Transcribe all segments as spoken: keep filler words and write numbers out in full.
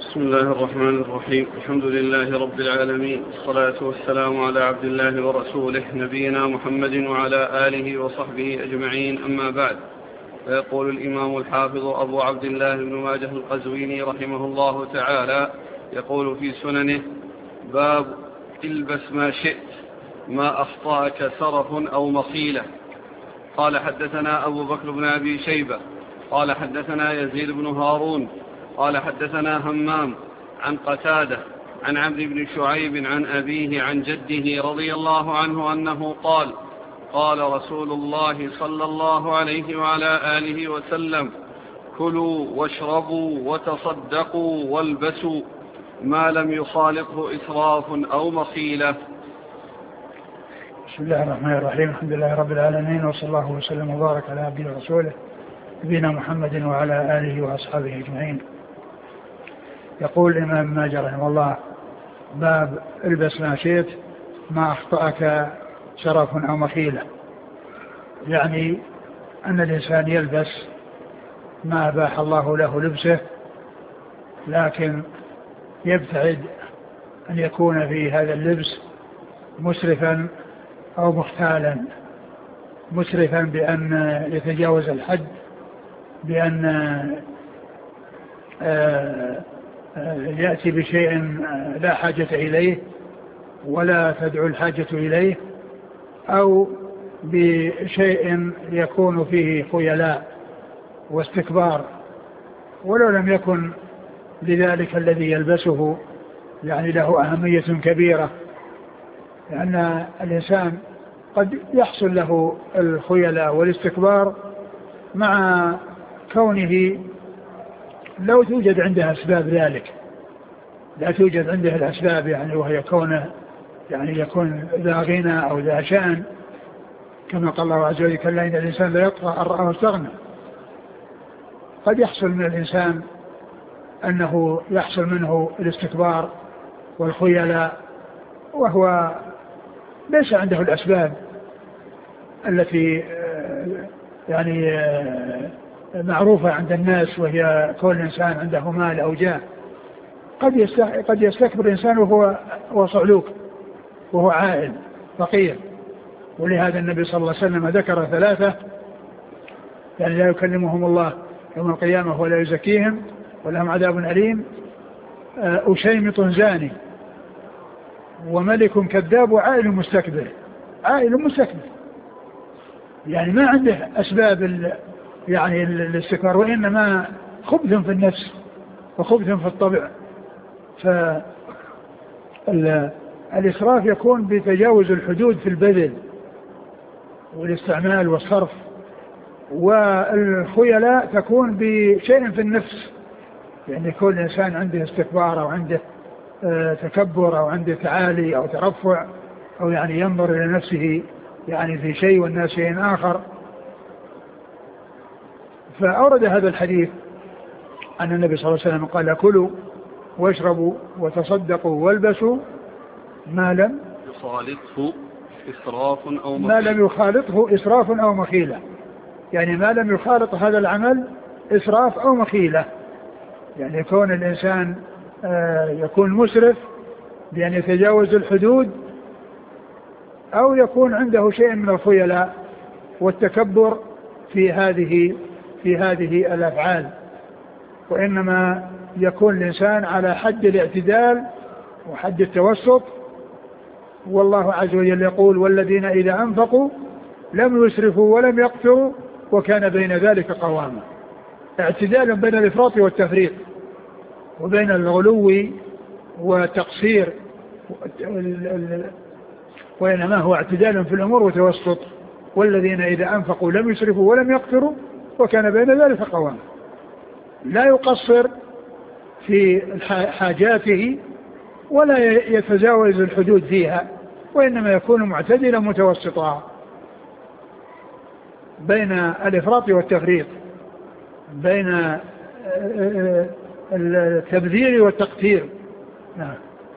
بسم الله الرحمن الرحيم. الحمد لله رب العالمين، والصلاة والسلام على عبد الله ورسوله نبينا محمد وعلى آله وصحبه أجمعين، أما بعد. فيقول الإمام الحافظ أبو عبد الله بن ماجه القزويني رحمه الله تعالى، يقول في سننه: باب البس ما شئت ما أخطأك سرف أو مخيلة. قال: حدثنا أبو بكر بن أبي شيبة قال حدثنا يزيد بن هارون قال حدثنا همام عن قتادة عن عبد بن شعيب عن أبيه عن جده رضي الله عنه أنه قال: قال رسول الله صلى الله عليه وعلى آله وسلم: كلوا واشربوا وتصدقوا والبسوا ما لم يخالطه إسراف أو مخيلة. بسم الله الرحمن الرحيم. الحمد لله رب العالمين، وصلى الله وسلم وبارك على عبده ورسوله نبينا محمد وعلى آله وأصحابه أجمعين. يقول الإمام ابن ماجه رحمه الله: باب البس ما شئت ما أخطأك شرف أو مخيلة. يعني أن الإنسان يلبس ما أباح الله له لبسه، لكن يبتعد أن يكون في هذا اللبس مسرفا أو مختالا. مسرفا بأن يتجاوز الحد، بأن يأتي بشيء لا حاجة إليه ولا تدعو الحاجة إليه، أو بشيء يكون فيه خيلاء واستكبار، ولو لم يكن لذلك الذي يلبسه يعني له أهمية كبيرة، لأن الإنسان قد يحصل له الخيلاء والاستكبار مع كونه لو توجد عنده أسباب ذلك، لا توجد عنده الأسباب، يعني وهي كونه يعني يكون ذا غنى أو ذا شأن، كما قال الله عز وجل: كلا إن الإنسان لا يطغى أن رآه استغنى. قد يحصل من الإنسان أنه يحصل منه الاستكبار والخيلاء وهو ليس عنده الأسباب التي يعني معروفة عند الناس، وهي كل إنسان عنده مال أو جاه. قد قد يستكبر الإنسان وهو وهو صعلوك، وهو عائل فقير. ولهذا النبي صلى الله عليه وسلم ذكر ثلاثة يعني لا يكلمهم الله يوم القيامة ولا يزكيهم ولهم عذاب أليم: أشيمط زاني، وملك كذاب، وعائل مستكبر. عائل مستكبر يعني ما عنده أسباب يعني الاستكبار، وإنما خبث في النفس وخبث في الطبع. فالإسراف يكون بتجاوز الحدود في البذل والاستعمال والصرف، والخيلاء تكون بشيء في النفس، يعني كل إنسان عنده استكبار أو عنده تكبر أو عنده تعالي أو ترفع، أو يعني ينظر إلى نفسه يعني في شيء والناس شيء آخر. فأورد هذا الحديث أن النبي صلى الله عليه وسلم قال: كلوا واشربوا وتصدقوا والبسوا ما لم يخالطه إسراف أو مخيلة. ما لم يخالطه إسراف أو مخيلة، يعني ما لم يخالط هذا العمل إسراف أو مخيلة، يعني يكون الإنسان يكون مسرف بأن يتجاوز الحدود، أو يكون عنده شيء من الخيلاء والتكبر في هذه في هذه الأفعال. وإنما يكون الإنسان على حد الاعتدال وحد التوسط. والله عز وجل يقول: والذين إذا أنفقوا لم يسرفوا ولم يقتروا وكان بين ذلك قواما. اعتدال بين الإفراط والتفريط، وبين الغلو والتقصير، وإنما هو اعتدال في الأمور وتوسط. والذين إذا أنفقوا لم يسرفوا ولم يقتروا وكان بين ذلك قواما. لا يقصر في حاجاته ولا يتجاوز الحدود فيها، وإنما يكون معتدلا متوسطا بين الإفراط والتفريط، بين التبذير والتقتير. نعم.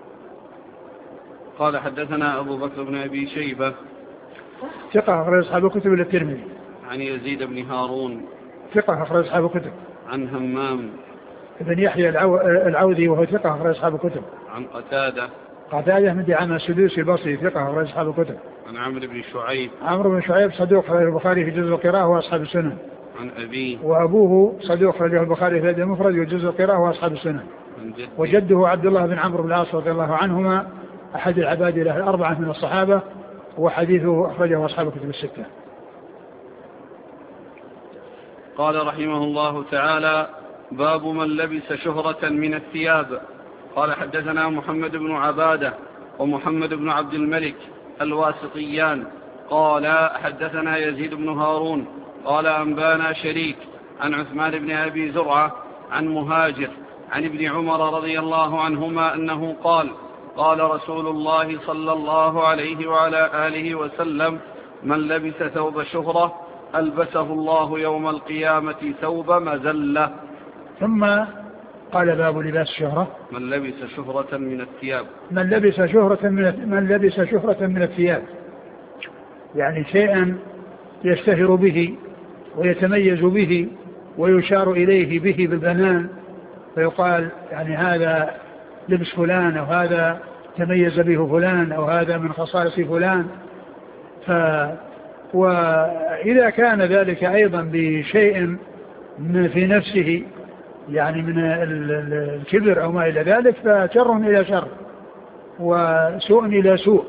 قال: حدثنا أبو بكر بن أبي شيبة ثقة أخرج أصحاب الكتب إلا الترمذي. عن يزيد بن هارون ثقة أخرج أصحاب الكتب. عن همام بن يحيى العوذي وهو ثقة أخرج أصحاب الكتب. عن قتادة قتادة بن دعامة السدوسي البصري ثقة أخرج أصحاب الكتب. عن عمرو بن شعيب عمرو بن شعيب صدوق أخرج البخاري في جزء القراءة وأصحاب السنن. عن أبيه وأبوه صدوق أخرجه البخاري في المفرد وجزء القراءة وأصحاب السنن. وجده عبد الله بن عمرو بن العاص رضي الله عنهما أحد العباد له الأربعة من الصحابة وحديثه أخرجه أصحاب الكتب الستة. قال رحمه الله تعالى: باب من لبس شهرة من الثياب. قال حدثنا محمد بن عبادة ومحمد بن عبد الملك الواسطيان قال حدثنا يزيد بن هارون قال أنبانا شريك عن عثمان بن أبي زرعة عن مهاجر عن ابن عمر رضي الله عنهما أنه قال: قال رسول الله صلى الله عليه وعلى آله وسلم: من لبس ثوب شهرة ألبسه الله يوم القيامة ثوب مذلة. ثم قال: باب لباس الشهرة. من لبس شهرة من الثياب. من لبس شهرة من من لبس شهرة من الثياب، يعني شيئا يشتهر به ويتميز به ويشار إليه به بالبنان، فيقال يعني هذا لبس فلان، أو هذا تميز به فلان، أو هذا من خصائص فلان. ف وإذا كان ذلك أيضا بشيء في نفسه، يعني من الكبر أو ما إلى ذلك، فشر إلى شر وسوء إلى سوء.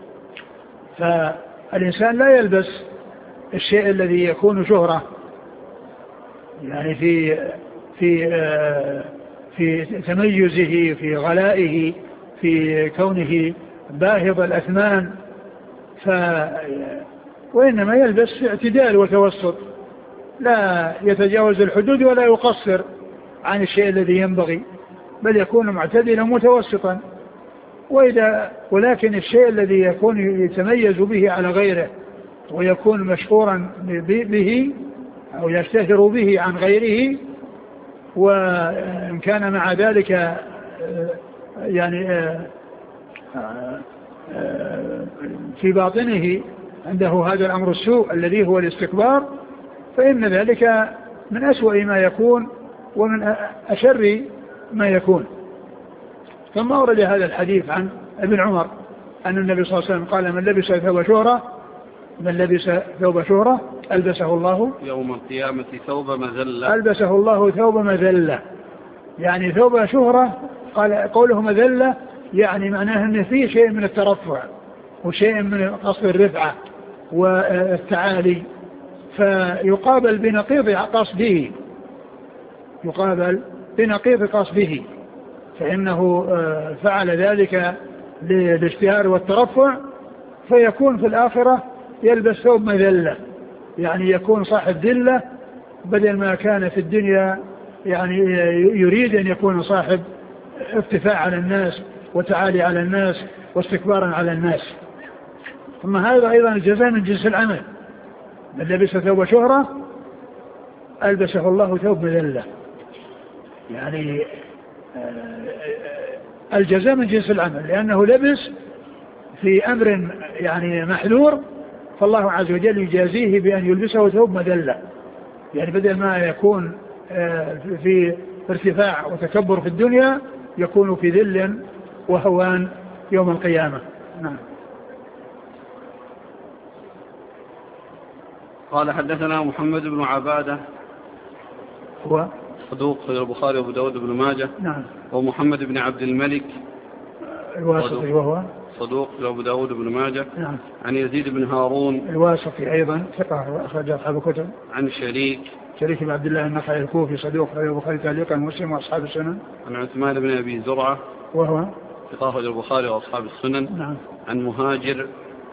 فالإنسان لا يلبس الشيء الذي يكون شهرة، يعني في في في تميزه، في غلائه، في كونه باهظ الأثمان، ف وإنما يلبس في اعتدال وتوسط، لا يتجاوز الحدود ولا يقصر عن الشيء الذي ينبغي، بل يكون معتدلا متوسطا. وإذا ولكن الشيء الذي يكون يتميز به على غيره ويكون مشهورا به أو يشتهر به عن غيره، وإن كان مع ذلك يعني في باطنه عنده هذا الأمر السوء الذي هو الاستكبار، فإن ذلك من أسوأ ما يكون ومن أشر ما يكون. ثم أورد هذا الحديث عن ابن عمر أن النبي صلى الله عليه وسلم قال: من لبس ثوب شهرة من لبس ثوب شهرة ألبسه الله يوم القيامة ثوب مذلة. ألبسه الله ثوب مذلة، يعني ثوب شهرة. قال قوله مذلة يعني معناه أن فيه شيء من الترفع وشيء من قصد الرفعة والتعالي، فيقابل بنقيض قصده، يقابل بنقيض قصده، فإنه فعل ذلك للاشتهار والترفع، فيكون في الآخرة يلبس ثوب مذلة، يعني يكون صاحب ذلة بدل ما كان في الدنيا يعني يريد أن يكون صاحب ارتفاع على الناس وتعالي على الناس واستكبارا على الناس. ثم هذا أيضا الجزاء من جنس العمل. من لبس ثوب شهرة ألبسه الله ثوب مذلة، يعني الجزاء من جنس العمل، لأنه لبس في أمر يعني محذور، فالله عز وجل يجازيه بأن يلبسه ثوب مذلة، يعني بدل ما يكون في ارتفاع وتكبر في الدنيا يكون في ذل وهوان يوم القيامة. نعم. قال حدثنا محمد بن عبادة هو صدوق في البخاري وابو داود بن ماجه. نعم. ومحمد بن عبد الملك الواسطي وهو صدوق في ابو داود بن ماجه. نعم. عن يزيد بن هارون الواسطي أيضا ثقة أخرج أصحاب الكتب. عن شريك شريك بن عبد الله النخعي الكوفي صدوق في البخاري تعليقا مسلم وأصحاب السنن. عن عثمان بن أبي زرعة وهو ثقة في البخاري وأصحاب السنن. نعم. عن مهاجر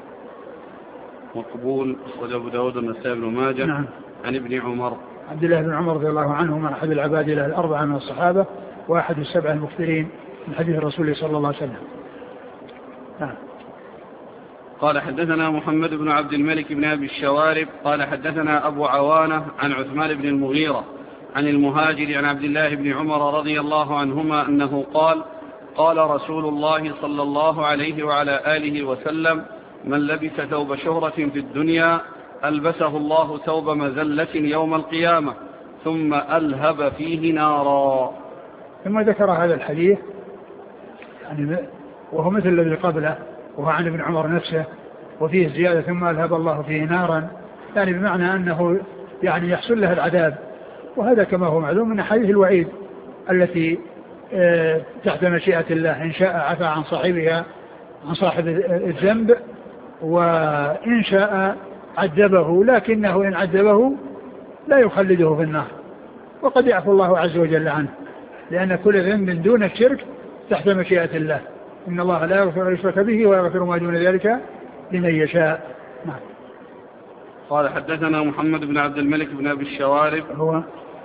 مقبول أخرج أبو داود والنسائي بن ماجه. نعم. عن ابن عمر عبد الله بن عمر رضي الله عنهما أحد العباد له الأربعة من الصحابة وأحد السبع المكثرين من حديث الرسول صلى الله عليه وسلم. نعم. قال حدثنا محمد بن عبد الملك بن أبي الشوارب قال حدثنا أبو عوانة عن عثمان بن المغيرة عن المهاجر عن عبد الله بن عمر رضي الله عنهما أنه قال: قال رسول الله صلى الله عليه وعلى آله وسلم: من لبس ثوب شهرة في الدنيا ألبسه الله ثوب مذلة يوم القيامة ثم ألهب فيه نارا. ثم ذكر هذا الحديث يعني وهو مثل الذي قبله وهو عن ابن عمر نفسه وفيه زيادة ثم ألهب الله فيه نارا، يعني بمعنى أنه يعني يحصل له العذاب. وهذا كما هو معلوم من حديث الوعيد التي تحت مشيئة الله، إن شاء عفى عن صاحبها عن صاحب الذنب وإن شاء عذبه، لكنه إن عذبه لا يخلده في النار، وقد يعفو الله عز وجل عنه، لأن كل ذنب دون الشرك تحت مشيئة الله، إن الله لا يغفر يشرك به ويغفر ما دون ذلك لمن يشاء. نعم. قال حدثنا محمد بن عبد الملك بن أبي الشوارب هو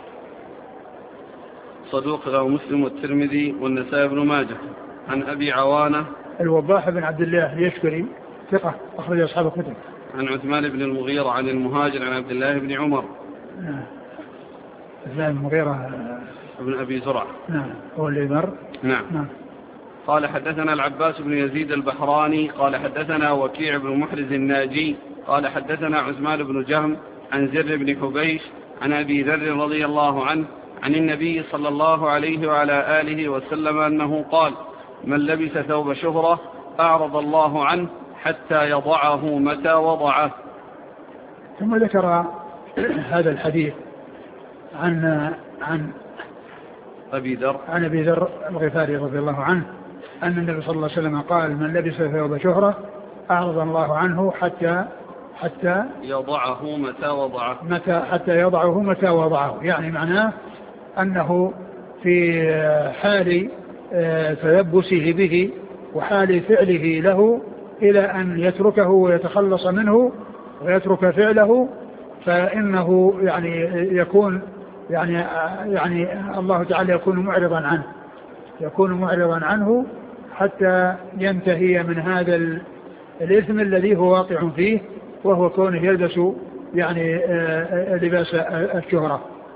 صدوق له مسلم والترمذي والنسائي بن ماجه، عن أبي عوانة الوضاح بن عبد الله اليشكري ثقة أخرج أصحاب الكتب، عن عثمان بن المغيرة عن المهاجر عن عبد الله بن عمر. نعم. عثمان بن المغيرة ابن أبي زرع. نعم هو اللي مر. نعم. نعم. قال حدثنا العباس بن يزيد البحراني قال حدثنا وكيع بن محرز الناجي قال حدثنا عثمان بن جهم عن زر بن حبيش عن أبي ذر رضي الله عنه عن النبي صلى الله عليه وعلى آله وسلم أنه قال: من لبس ثوب شهرة أعرض الله عنه حتى يضعه متى وضعه. ثم ذكر هذا الحديث عن عن أبي ذر عن أبي ذر الغفاري رضي الله عنه أن النبي صلى الله عليه وسلم قال: من لبس ثوب شهرة أعرض الله عنه حتى حتى يضعه متى وضعه متى حتى يضعه متى وضعه، يعني معناه أنه في حال تلبسه به وحال فعله له إلى أن يتركه ويتخلص منه ويترك فعله، فإنه يعني يكون يعني يعني الله تعالى يكون معرضا عنه يكون معرضا عنه حتى ينتهي من هذا الإثم الذي هو واقع فيه، وهو كونه يلبس يعني لباس الشهرة.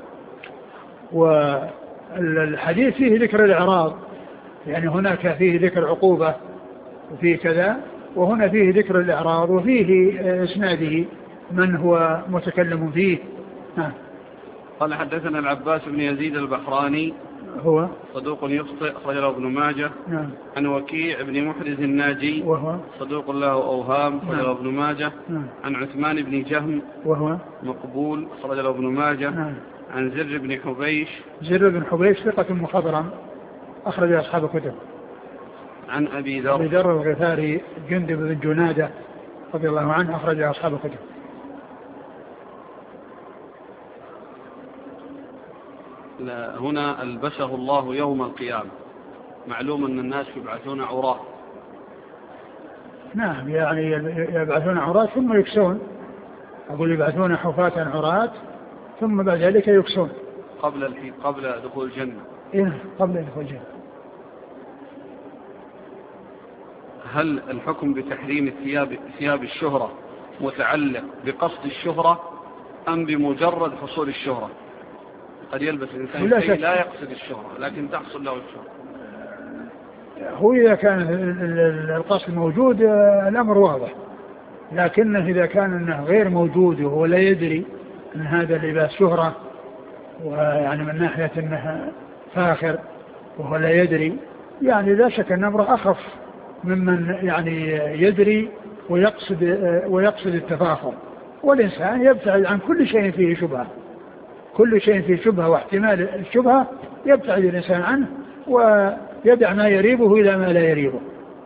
والحديث فيه ذكر الإعراض، يعني هناك فيه ذكر عقوبة وفيه كذا، وهنا فيه ذكر الإعراض وفيه إسناده من هو متكلم فيه. ها. قال حدثنا العباس بن يزيد البحراني هو صدوق يخطئ أخرجه ابن ماجه. نعم. عن وكيع بن محرز الناجي وهو صدوق له أوهام أخرجه ابن ماجه. نعم. عن عثمان بن جهم وهو مقبول أخرجه ابن ماجه. نعم. عن زر بن حبيش زر بن حبيش ثقة مخضرم أخرج أصحاب الكتب. عن أبي ذر أبي ذر الغفاري جندب بن جنادة رضي الله عنه أخرج أصحاب الكتب. هنا ألبسه الله يوم القيامة، معلوم أن الناس يبعثون عراة. نعم، يعني يبعثون عراة ثم يكسون، أقول يبعثون حفاة عراة ثم بعد ذلك يكسون قبل قبل دخول الجنة. إيه قبل دخول الجنة. هل الحكم بتحريم الثياب ثياب الشهرة متعلق بقصد الشهرة أم بمجرد حصول الشهرة؟ قد يلبس الإنسان لا شيء شك. لا يقصد الشهرة لكن تحصل له الشهرة. هو إذا كان القصد موجود الأمر واضح، لكنه إذا كان أنه غير موجود وهو لا يدري أن هذا اللباس شهرة، ويعني من ناحية أنه فاخر وهو لا يدري، يعني لا شك أن أمره أخف ممن يعني يدري ويقصد ويقصد التفاخر. والإنسان يبتعد عن كل شيء فيه شبهة، كل شيء فيه شبهة واحتمال الشبهة يبتعد الإنسان عنه ويدع ما يريبه إلى ما لا يريبه.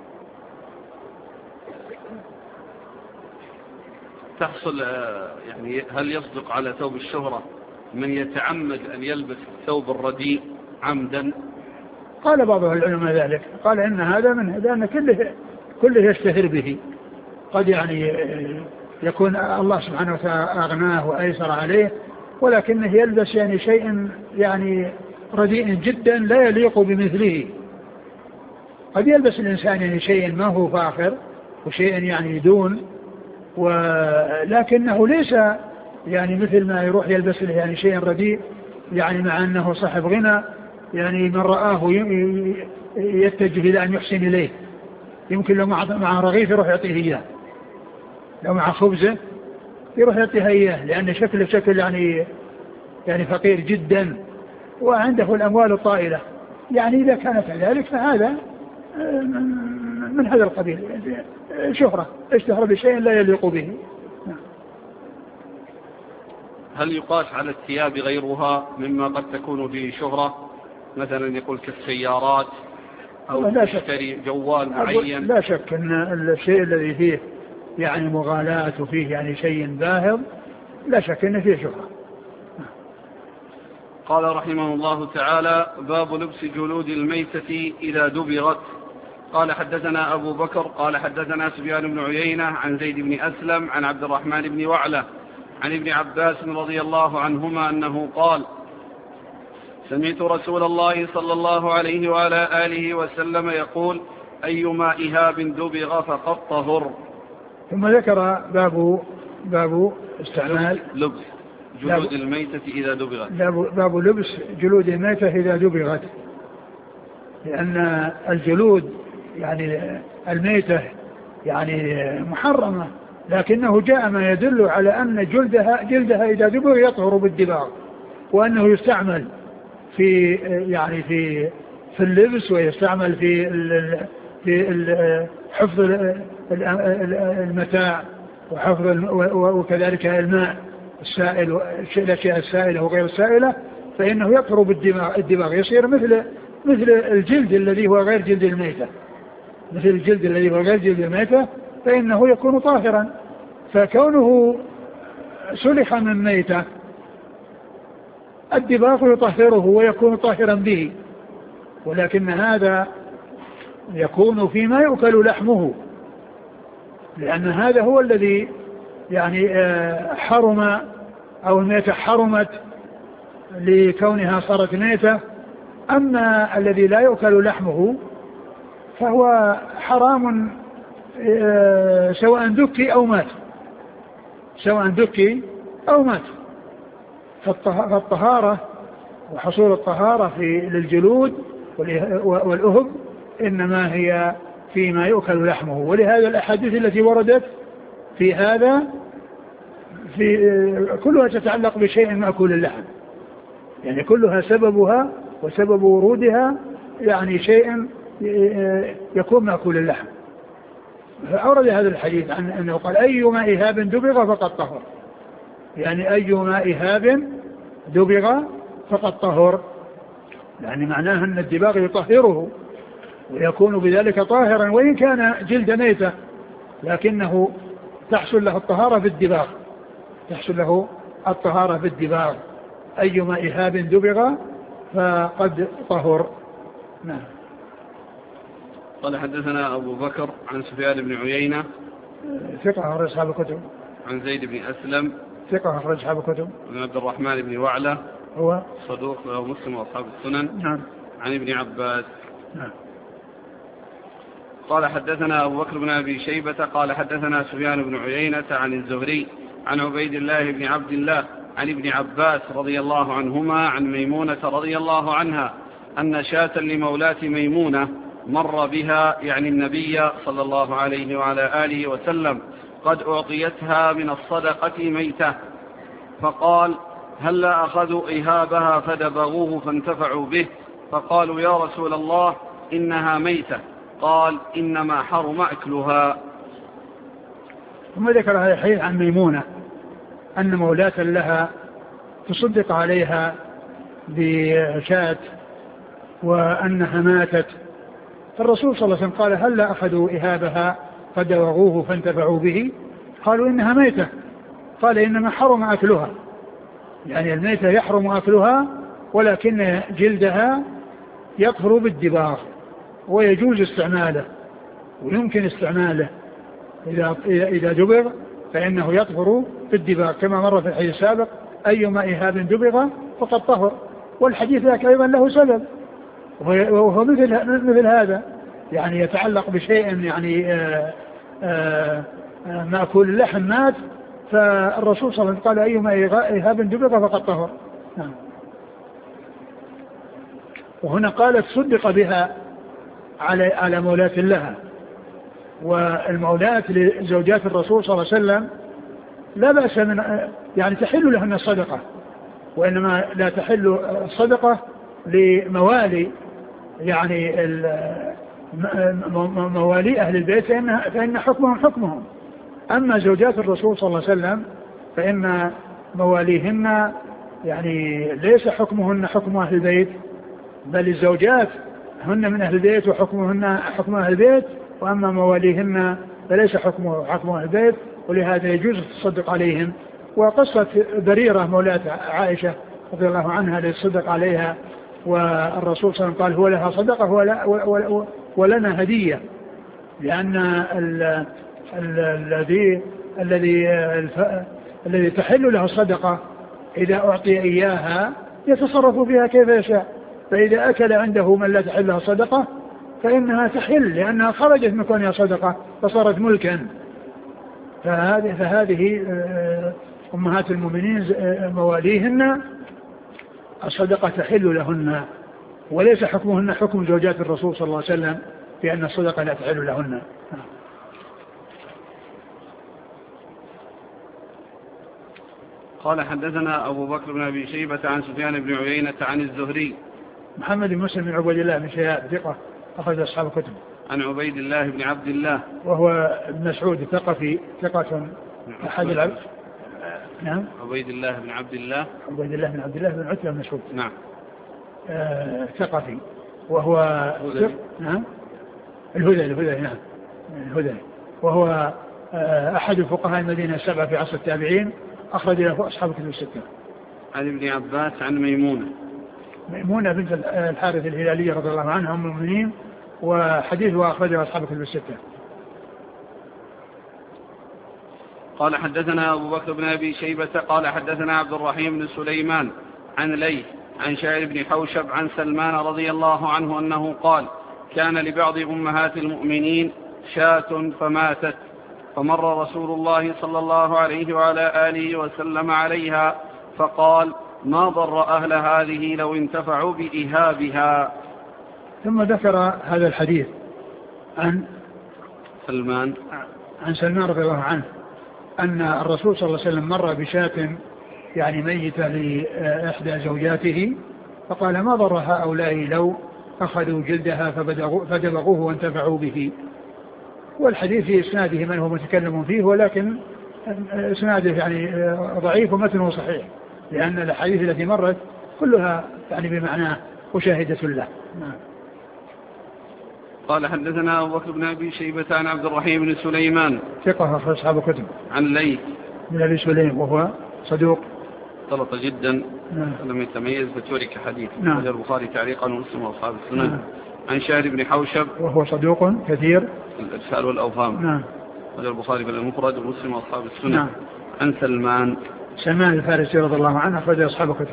تحصل يعني هل يصدق على ثوب الشهرة من يتعمد أن يلبس الثوب الرديء عمدا؟ قال بعض العلماء ذلك، قال إن هذا من هذا أن كله كله يشتهر به، قد يعني يكون الله سبحانه وتعالى أغناه وأيسر عليه، ولكنه يلبس يعني شيء يعني رديء جدا لا يليق بمثله. قد يلبس الإنسان يعني شيء ما هو فاخر وشيء يعني دون، ولكنه ليس يعني مثل ما يروح يلبس له يعني شيء رديء، يعني مع أنه صاحب غنى، يعني من رآه يتجه إلى أن يحسن إليه، يمكن لو مع رغيف يروح يعطيه إياه، لو مع خبزة يروح يعطيها إياه، لأن شكله شكل يعني يعني فقير جدا وعنده الأموال الطائلة، يعني إذا كانت كذلك فهذا من هذا القبيل، شهرة اشتهر بشيء لا يليق به. هل يقاس على الثياب غيرها مما قد تكون فيه شهرة، مثلا يقول كالسيارات أو يشتري جوال معين؟ لا شك أن الشيء الذي فيه يعني مغالاة وفيه يعني شيء باهظ لا شك أن فيه شهرة. قال رحمه الله تعالى: باب لبس جلود الميتة إذا دبغت. قال حدثنا أبو بكر قال حدثنا سفيان بن عيينة عن زيد بن أسلم عن عبد الرحمن بن وعلة عن ابن عباس رضي الله عنهما أنه قال: سمعت رسول الله صلى الله عليه وعلى آله وسلم يقول: أيما إهاب دبغ فقد طهر. ثم ذكر باب باب استعمال لبس جلود الميتة إذا دبغت. باب لبس جلود الميتة إذا دبغت، لأن الجلود يعني الميتة يعني محرمة، لكنه جاء ما يدل على أن جلدها جلدها إذا دبغ يطهر بالدباغ، وأنه يستعمل في يعني في في اللبس، ويستعمل في ال في ال حفظ المتاع وحفظ وكذلك الماء السائل الأشياء السائلة وغير السائلة، فإنه يطهر بالدباغ، يصير مثل مثل الجلد الذي هو غير جلد الميتة، مثل الجلد الذي هو غير جلد الميتة، فإنه يكون طاهرا. فكونه سلخ من ميتة الدباغ يطهره ويكون طاهرا به، ولكن هذا يكون فيما يؤكل لحمه، لأن هذا هو الذي يعني حرم، أو الميتة حرمت لكونها صارت ميتة. أما الذي لا يؤكل لحمه فهو حرام سواء دكي أو مات، سواء دكي أو مات. فالطهارة وحصول الطهارة في للجلود والأهب إنما هي فيما يؤكل لحمه، ولهذا الأحاديث التي وردت في هذا في كلها تتعلق بشيء مأكول اللحم، يعني كلها سببها وسبب ورودها يعني شيء يكون مأكول اللحم. فأورد هذا الحديث عن أنه قال: أيما إهاب دبغ فقد طهر، يعني أيما إهاب دبغ فقد طهر، يعني معناه أن الدباغ يطهره ويكون بذلك طاهرا، وإن كان جلد ميتة لكنه تحصل له الطهارة بالدباغ، تحصل له الطهارة بالدباغ. أيما إهاب دبغ فقد طهر. نعم. قال حدثنا أبو بكر عن سفيان بن عيينة ثقة أخرج أصحاب الكتب. عن زيد بن أسلم ثقة أخرج أصحاب الكتب. عن عبد الرحمن بن وعلة هو صدوق له مسلم وأصحاب السنن. نعم. عن ابن عباس. نعم. قال حدثنا أبو بكر بن أبي شيبة قال حدثنا سفيان بن عيينة عن الزهري عن عبيد الله بن عبد الله عن ابن عباس رضي الله عنهما عن ميمونة رضي الله عنها أن شاة لمولاة ميمونة مر بها، يعني النبي صلى الله عليه وعلى آله وسلم، قد أعطيتها من الصدقة ميتة، فقال: هل لا أخذوا إهابها فدبغوه فانتفعوا به؟ فقالوا: يا رسول الله إنها ميتة. قال: إنما حرم أكلها. ثم ذكر هذا الحديث عن ميمونة أن مولاة لها تصدق عليها بشاة وأنها ماتت، فالرسول صلى الله عليه وسلم قال: هل لا أخذوا إهابها فدبغوه فانتفعوا به؟ قالوا: إنها ميتة. قال: إنما حرم أكلها، يعني الميتة يحرم أكلها، ولكن جلدها يطهر بالدباغ ويجوز استعماله ويمكن استعماله إذا إذا دبغ فإنه يطهر بالدباغ، كما مر في الحديث السابق: أيما إهاب دبغ فقد طهر. والحديث ذاك أيضا له سبب، وهو مثل مثل هذا، يعني يتعلق بشيء يعني آآ آآ مأكول اللحم مات، فالرسول صلى الله عليه وسلم قال: أيما إهاب دبغ فقد طهر. نعم. وهنا قالت صدق بها على على مولاة لها، والمولاة لزوجات الرسول صلى الله عليه وسلم لا بأس من يعني تحل لهن الصدقة، وإنما لا تحل الصدقة لموالي يعني موالي أهل البيت فإن, فإن حكمهم حكمهم. أما زوجات الرسول صلى الله عليه وسلم فإن مواليهن يعني ليس حكمهن حكم أهل البيت، بل الزوجات هن من أهل البيت وحكمهن حكم أهل البيت، وأما مواليهن فليس حكمه حكم أهل البيت، ولهذا يجوز التصدق عليهم. وقصة بريرة مولاة عائشة رضي الله عنها للصدق عليها، والرسول صلى الله عليه وسلم قال هو لها صدقة ولنا هدية، لأن الذي الذي الذي تحل له الصدقة إذا أعطي إياها يتصرف فيها كيف يشاء، فإذا أكل عنده من لا تحل له صدقة فإنها تحل، لأنها خرجت من كونها صدقة فصارت ملكا. فهذه, فهذه أمهات المؤمنين مواليهن الصدقة تحل لهن، وليس حكمهن حكم زوجات الرسول صلى الله عليه وسلم في أن الصدقة لا تحل لهن. قال حدثنا أبو بكر بن أبي شيبة عن سفيان بن عيينة عن الزهري. محمد بن مسلم بن عبيد الله بن شهاب ثقة أخرج أصحاب الكتب. عن عبيد الله بن عبد الله وهو ابن مسعود ثقفي ثقة أحد العبد. نعم. عبيد الله بن عبد الله عبيد الله بن عبد الله بن عتبة بن مسعود. نعم. آه ثقفي وهو ثق... نعم. الهذلي الهذلي نعم الهذلي وهو آه أحد فقهاء المدينة السبعة في عصر التابعين، أخرج له أصحاب الكتب الستة. عن ابن عباس عن ميمونة ميمونة بنت الحارث الهلالية رضي الله عنها أم المؤمنين، وحديثها أخرجه أصحاب الكتب الستة. قال حدثنا أبو بكر بن أبي شيبة قال حدثنا عبد الرحيم بن سليمان عن ليث عن شاعر بن حوشب عن سلمان رضي الله عنه أنه قال كان لبعض أمهات المؤمنين شاة فماتت، فمر رسول الله صلى الله عليه وعلى آله وسلم عليها فقال ما ضر أهل هذه لو انتفعوا بإهابها. ثم ذكر هذا الحديث عن سلمان عن سلمان رضي الله عنه أن الرسول صلى الله عليه وسلم مر بشاة يعني ميتة لإحدى زوجاته، فقال ما ضر هؤلاء لو أخذوا جلدها فدبغوه وانتفعوا به. والحديث في إسناده من هو متكلم فيه، ولكن إسناده يعني ضعيف ومتنه صحيح، لأن الحديث التي مرت كلها يعني بمعناه وشاهدة له. قال حدثنا أبو بكر بن أبي شيبة عن عبد الرحيم بن سليمان ثقة أخرج أصحاب الكتب. عن ليث بن أبي سليم وهو صدوق طلط جدا نعم. لم يتميز فترك حديث نعم. وجه البخاري تعليقا ومسلم وأصحاب السنن. نعم. عن شاعر بن حوشب وهو صدوق كثير الإرسال والأوهام. نعم. وجه البخاري في المفرد ومسلم وأصحاب السنن. نعم. عن سلمان سلمان الفارسي رضي الله عنه أخرج أصحاب الكتب.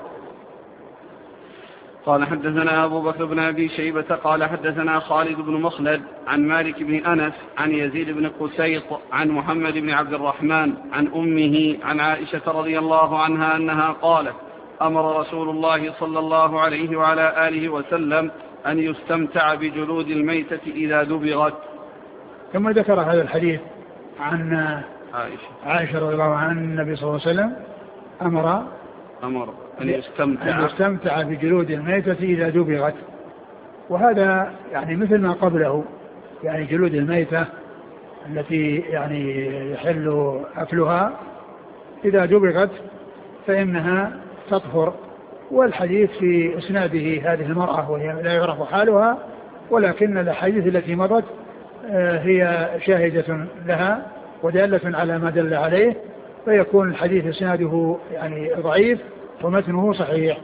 قال حدثنا أبو بكر بن أبي شيبة قال حدثنا خالد بن مخلد عن مالك بن أنس عن يزيد بن قسيط عن محمد بن عبد الرحمن عن أمه عن عائشة رضي الله عنها أنها قالت أمر رسول الله صلى الله عليه وعلى آله وسلم أن يستمتع بجلود الميتة إذا دبغت. ثم ذكر هذا الحديث عن عائشة, عائشة رضي الله عنها النبي صلى الله عليه وسلم أمر أمر أن يستمتع, أن يستمتع بجلود الميتة إذا دبغت، وهذا يعني مثل ما قبله، يعني جلود الميتة التي يعني يحل أكلها إذا دبغت فإنها تطهر. والحديث في إسناده هذه المرأة وهي لا يعرف حالها، ولكن الحديث التي مضت هي شاهدة لها ودالة على ما دل عليه، فيكون الحديث إسناده يعني ضعيف ومتنه صحيح.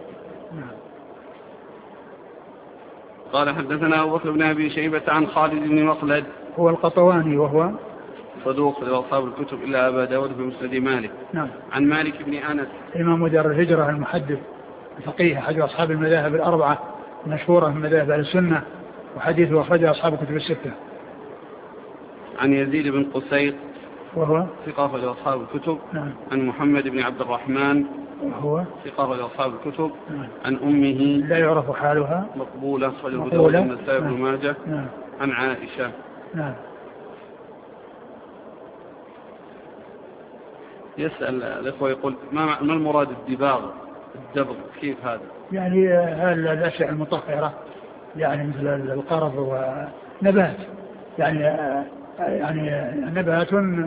قال حدثنا أبو بكر بن أبي شيبة عن خالد بن مخلد هو القطواني وهو صدوق لأصحاب الكتب إلا أبا داود في مسند مالك. نعم. عن مالك بن أنس إمام دار الهجرة المحدث الفقيه أحد أصحاب المذاهب الأربعة مشهورة من مذاهب أهل السنة، وحديثه أخرجه أصحاب الكتب الستة. عن يزيد بن قسيط وهو ثقة لأصحاب الكتب. نعم. عن محمد بن عبد الرحمن وهو ثقة لأصحاب الكتب. نعم. عن أمه لا يعرف حالها مقبولة مقبولة من السائب نعم. الماجة. نعم. عن عائشة. نعم. يسأل الأخوة يقول ما ما المراد الدباغ الدبغ كيف هذا؟ يعني هذه الأشياء المطهرة يعني مثل القرض ونبات، يعني يعني نبات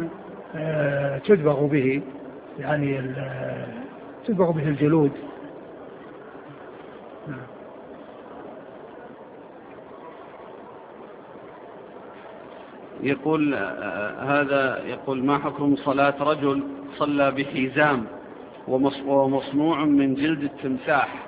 تدبغ به، يعني تدبغ به الجلود. يقول هذا يقول ما حكم صلاة رجل صلى بحزام ومصنوع من جلد التمساح؟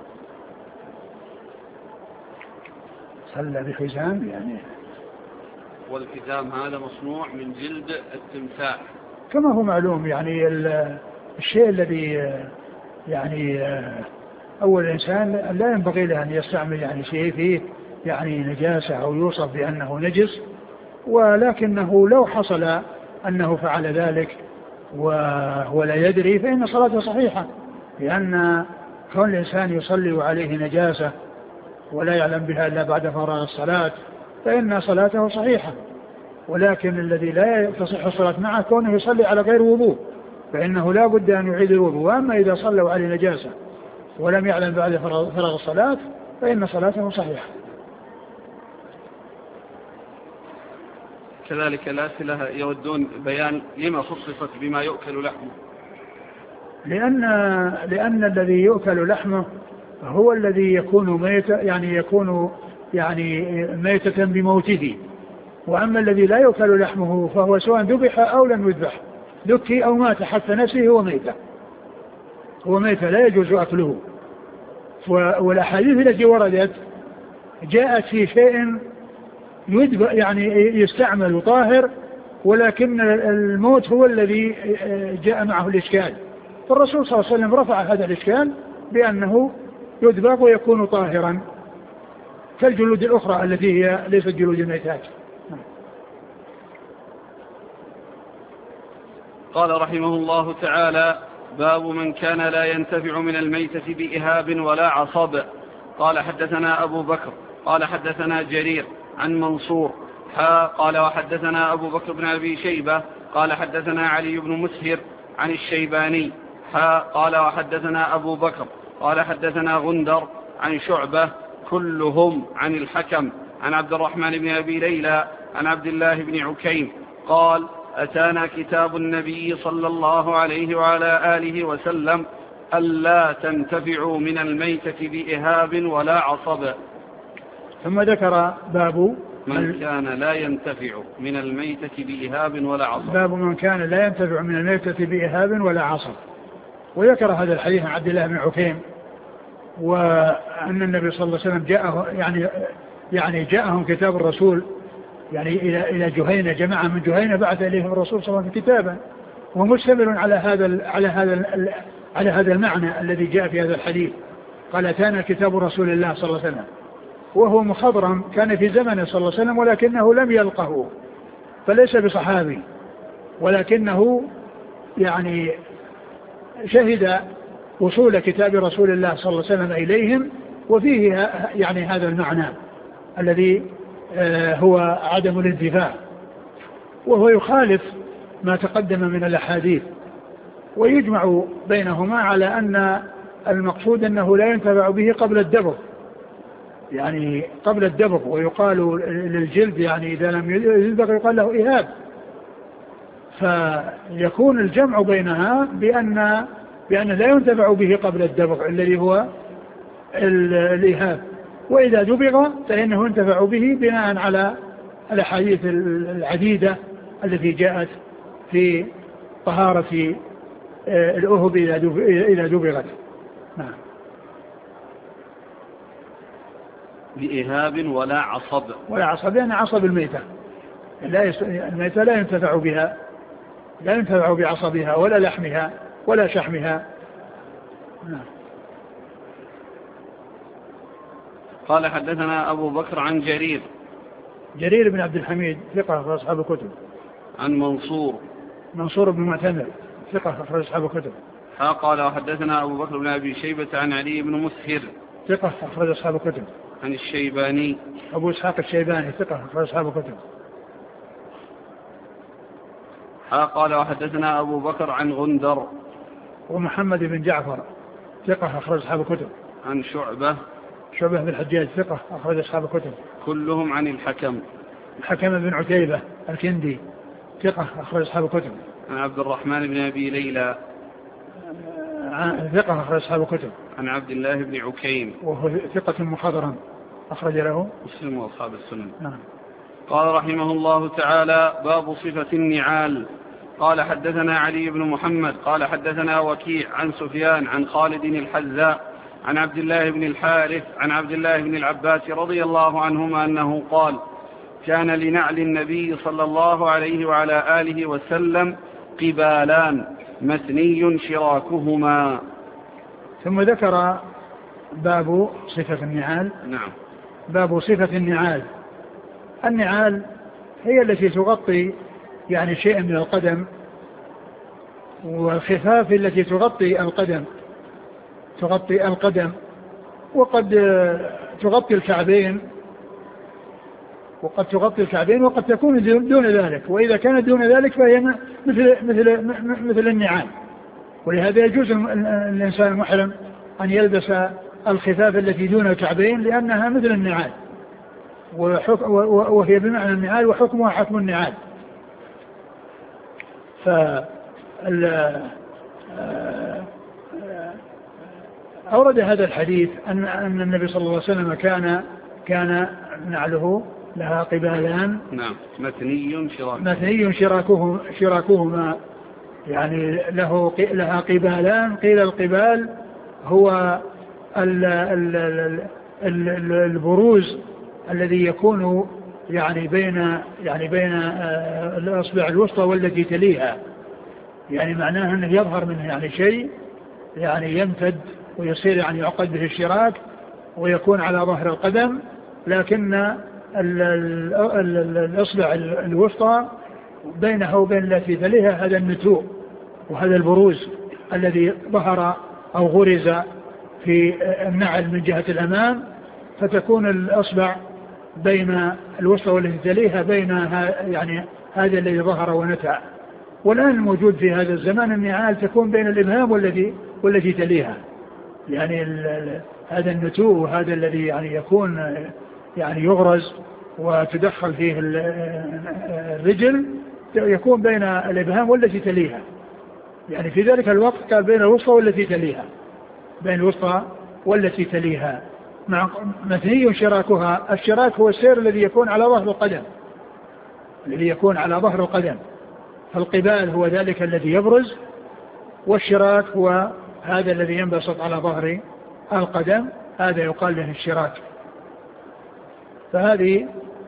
صلى بحزام يعني، والحزام هذا مصنوع من جلد التمساح كما هو معلوم. يعني الشيء الذي يعني أول إنسان لا ينبغي له أن يستعمل يعني شيء فيه يعني نجاسة أو يوصف بأنه نجس، ولكنه لو حصل أنه فعل ذلك وهو لا يدري فإن صلاته صحيحة، لأن كون الإنسان يصلي عليه نجاسة ولا يعلم بها إلا بعد فراغ الصلاة فإن صلاته صحيحة. ولكن الذي لا تصح الصلاة معه كونه يصلي على غير وضوء فإنه لا بد أن يعيد الوضوء. وأما إذا صلوا عليه نجاسة ولم يعلم بعد فراغ الصلاة فإن صلاته صحيحة. كذلك الأسئلة يودون بيان لما خصصت بما يؤكل لحمه. لأن, لأن الذي يؤكل لحمه هو الذي يكون ميتا، يعني يكون يعني ميتة بموته. وأما الذي لا يؤكل لحمه فهو سواء ذبح أو لم يذبح، ذكي أو مات حتى نفسه هو ميتة، هو ميتة لا يجوز أكله. والأحاديث التي وردت جاءت في شيء يعني يستعمل طاهر، ولكن الموت هو الذي جاء معه الإشكال. فالرسول صلى الله عليه وسلم رفع هذا الإشكال بأنه يدبغ ويكون طاهرا كالجلود الأخرى التي هي ليست جلود الميتات. قال رحمه الله تعالى: باب من كان لا ينتفع من الميتة بإهاب ولا عصب. قال حدثنا أبو بكر قال حدثنا جرير عن منصور حا قال وحدثنا أبو بكر بن أبي شيبة قال حدثنا علي بن مسهر عن الشيباني حا قال وحدثنا أبو بكر قال حدثنا غندر عن شعبة كلهم عن الحكم عن عبد الرحمن بن أبي ليلى عن عبد الله بن عكيم قال: أتانا كتاب النبي صلى الله عليه وعلى آله وسلم ألا تنتفعوا من الميتة بإهاب ولا عصب. ثم ذكر باب من كان لا ينتفع من الميتة بإهاب ولا عصب. باب من كان لا ينتفع من الميتة بإهاب ولا عصب. وذكر هذا الحديث عن عبد الله بن عكيم، وأن النبي صلى الله عليه وسلم جاءه يعني يعني جاءهم كتاب الرسول يعني إلى إلى جهينة، جماعة من جهينة بعث إليهم الرسول صلى الله عليه وسلم كتابا، ومشتمل على هذا على هذا على هذا المعنى الذي جاء في هذا الحديث. قال: أتانا كتاب رسول الله صلى الله عليه وسلم، وهو مخضرم كان في زمنه صلى الله عليه وسلم ولكنه لم يلقه، فليس بصحابي، ولكنه يعني شهد وصول كتاب رسول الله صلى الله عليه وسلم إليهم، وفيه يعني هذا المعنى الذي هو عدم الانتفاع، وهو يخالف ما تقدم من الأحاديث، ويجمع بينهما على أن المقصود أنه لا ينتفع به قبل الدبغ، يعني قبل الدبغ. ويقال للجلد يعني إذا لم يدبغ يقال له إهاب، فيكون الجمع بينها بأن بأن لا ينتفع به قبل الدبغ الذي هو الإهاب، وإذا دبغ فإنه ينتفع به بناء على الأحاديث العديدة التي جاءت في طهارة الأهب إذا دبغت. نعم. بإهاب ولا عصب. ولا عصب يعني عصب الميتة، لا يست... الميتة لا ينتفع بها، لا ينتفع بعصبها ولا لحمها ولا شحمها. نعم. قال حدثنا أبو بكر عن جرير جرير بن عبد الحميد ثقة في أصحاب الكتب. عن منصور منصور بن معتمر ثقة في أصحاب الكتب. قال وحدثنا أبو بكر بن أبي شيبة عن علي بن مسهر ثقة في أصحاب الكتب. عن الشيباني أبو إسحاق الشيباني ثقة في أصحاب الكتب. قال وحدثنا أبو بكر عن غندر ومحمد بن جعفر ثقة في أصحاب الكتب. عن شعبة شعبة بن الحجاج ثقة أخرج أصحاب الكتب. كلهم عن الحكم. الحكم بن عتيبة الكندي ثقة أخرج أصحاب الكتب. عن عبد الرحمن بن أبي ليلى ثقة أخرج أصحاب الكتب. عن عبد الله بن عكيم وهو ثقة مخضرم أخرج له مسلم وأصحاب السنن. نعم. قال رحمه الله تعالى: باب صفة النعال. قال حدثنا علي بن محمد قال حدثنا وكيع عن سفيان عن خالد الحذاء عن عبد الله بن الحارث عن عبد الله بن العباس رضي الله عنهما أنه قال: كان لنعل النبي صلى الله عليه وعلى آله وسلم قبالان مثني شراكهما. ثم ذكر باب صفة النعال. نعم. باب صفة النعال. النعال هي التي تغطي يعني شيء من القدم، والخفاف التي تغطي القدم تغطي القدم وقد تغطي الكعبين وقد تغطي الكعبين وقد تكون دون ذلك، وإذا كانت دون ذلك فهي مثل مثل مثل النعال. ولهذا يجوز الإنسان المحرم أن يلبس الخفاف التي دون الكعبين لأنها مثل النعال، وهي بمعنى النعال وحكمها حكم النعال. ف أورد هذا الحديث أن أن النبي صلى الله عليه وسلم كان كان نعله لها قبالان. نعم. مثني شراكهما. مثني شراكهما شراكهما يعني له لها قبالان. قيل القبال هو ال ال ال ال البروز الذي يكون يعني بين يعني بين الأصبع الوسطى والتي تليها، يعني معناها أنه يظهر منه يعني شيء يعني يمتد ويصير يعني يعقد به الشراك ويكون على ظهر القدم، لكن الأصبع الوسطى بينه وبين التي تليها هذا النتوء وهذا البروز الذي ظهر أو غرز في النعل من جهة الأمام، فتكون الأصبع بين الوسطى والتي تليها بين يعني هذا الذي ظهر ونتع. والآن الموجود في هذا الزمان النعال تكون بين الإبهام والتي والتي تليها، يعني هذا النتوء وهذا الذي يعني يكون يعني يغرز وتدخل فيه الرجل يكون بين الإبهام والتي تليها، يعني في ذلك الوقت كان بين الوسطى والتي تليها بين الوسطى والتي تليها مع مثني شراكها. الشراك هو السير الذي يكون على ظهر القدم الذي يكون على ظهر القدم فالقبال هو ذلك الذي يبرز، والشراك هو هذا الذي ينبسط على ظهر القدم، هذا يقال له الشراك. فهذه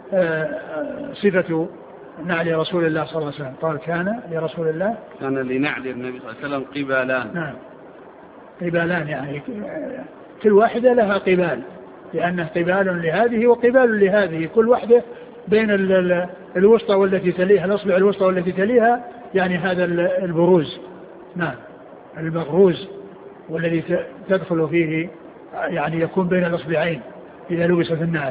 صفة نعل رسول الله صلى الله عليه وسلم. قال كان لرسول الله كان لنعل النبي صلى الله عليه وسلم قبالان. نعم. قبالان يعني كل واحدة لها قبال، لأنه قبال لهذه وقبال لهذه، كل واحدة بين الوسطى والتي تليها الأصبع الوسطى والتي تليها يعني هذا البروز. نعم. المغروز والذي تدخل فيه يعني يكون بين الأصبعين إذا لبس في النعل.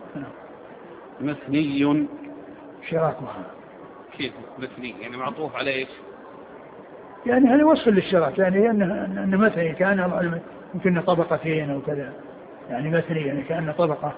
مثني شراكها. كيف مثني يعني معطوف على ايش؟ يعني هذا وصف للشراك، يعني أنه أنه مثني كان يمكن طبقتين أو كذا، يعني مثني يعني كأنه طبقة.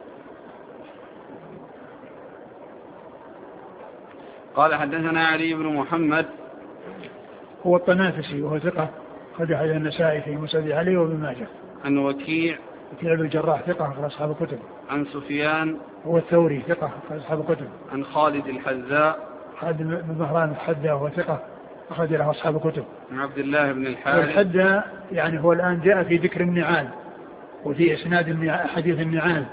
قال حدثنا علي بن محمد هو الطنافسي وهو ثقة خرج حديث النسائي في مسند علي وابن ماجه. عن وكيع وكيع بن الجراح ثقة أخرج أصحاب الكتب. عن سفيان هو الثوري ثقة أخرج أصحاب الكتب. عن خالد الحذاء خالد بن مهران الحذاء وهو ثقة أخرج له أصحاب الكتب. عن عبد الله بن الحارث. والحذاء يعني هو الآن جاء في ذكر النعال وفي إسناد حديث النعال،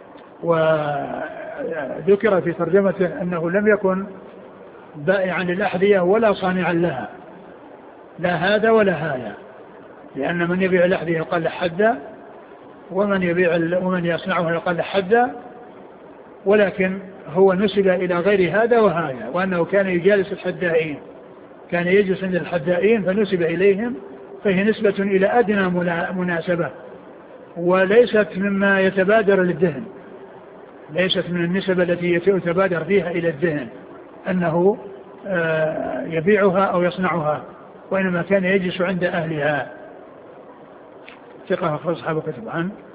وذكر في ترجمته أنه لم يكن بائعا للأحذية ولا صانعا لها، لا هذا ولا هذا، لأن من يبيع الأحذية يقال له حذاء، ومن يبيع ومن يصنعها يقال له حذاء، ولكن هو نسب إلى غير هذا وهذا، وأنه كان يجالس الحذائين، كان يجلس عند الحذائين فنسب إليهم، فهي نسبة إلى أدنى مناسبة، وليست مما يتبادر للذهن، ليست من النسب التي يتبادر فيها إلى الذهن أنه يبيعها أو يصنعها، وإنما كان يجلس عند أهلها. ثقة أخرج أصحاب الكتب. عن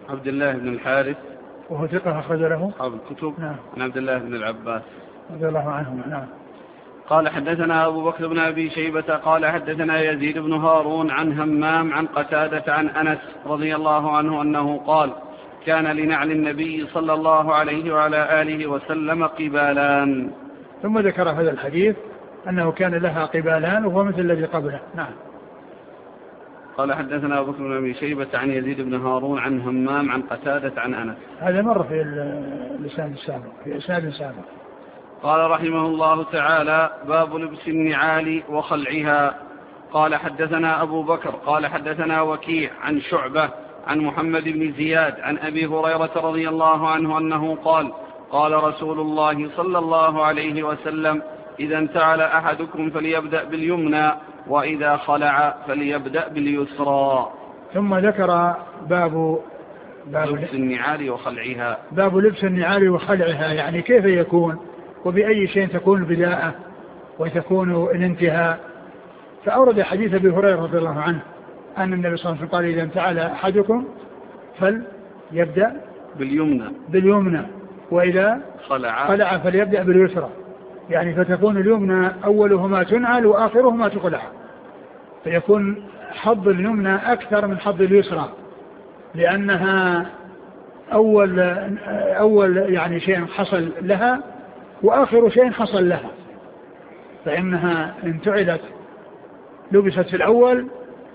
عبد الله بن الحارث وهو ثقة أخرج له أصحاب الكتب. نعم. عن عبد الله بن العباس رضي الله عنهما. نعم. قال حدثنا أبو بكر بن أبي شيبة قال حدثنا يزيد بن هارون عن همام عن قتادة عن أنس رضي الله عنه أنه قال كان لنعل النبي صلى الله عليه وعلى آله وسلم قبالان. ثم ذكر هذا الحديث أنه كان لها قبالان وهو مثل الذي قبله. نعم. قال حدثنا أبو بكر بن أبي شيبة عن يزيد بن هارون عن همام عن قتادة عن أنس. هذا مر في الإسناد السابق في إسناد سابق. قال رحمه الله تعالى باب لبس النعال وخلعها. قال حدثنا أبو بكر قال حدثنا وكيع عن شعبة عن محمد بن زياد عن أبي هريرة رضي الله عنه أنه قال قال رسول الله صلى الله عليه وسلم إذا انتعل أحدكم فليبدأ باليمنى وإذا خلع فليبدأ باليسرى. ثم ذكر باب باب لبس النعال وخلعها. باب لبس النعال وخلعها، يعني كيف يكون وبأي شيء تكون البداءة وتكون الانتهاء. فأورد حديث أبي هريرة رضي الله عنه أن النبي صلى الله عليه وسلم قال إذا انتعل أحدكم فليبدأ باليمنى باليمنى وإذا خلع, خلع فليبدأ باليسرى، يعني فتكون اليمنى أولهما تنعل وآخرهما تخلع، فيكون حظ اليمنى أكثر من حظ اليسرى لأنها أول, أول يعني شيء حصل لها وآخر شيء حصل لها، فإنها انتعلت لبست في الأول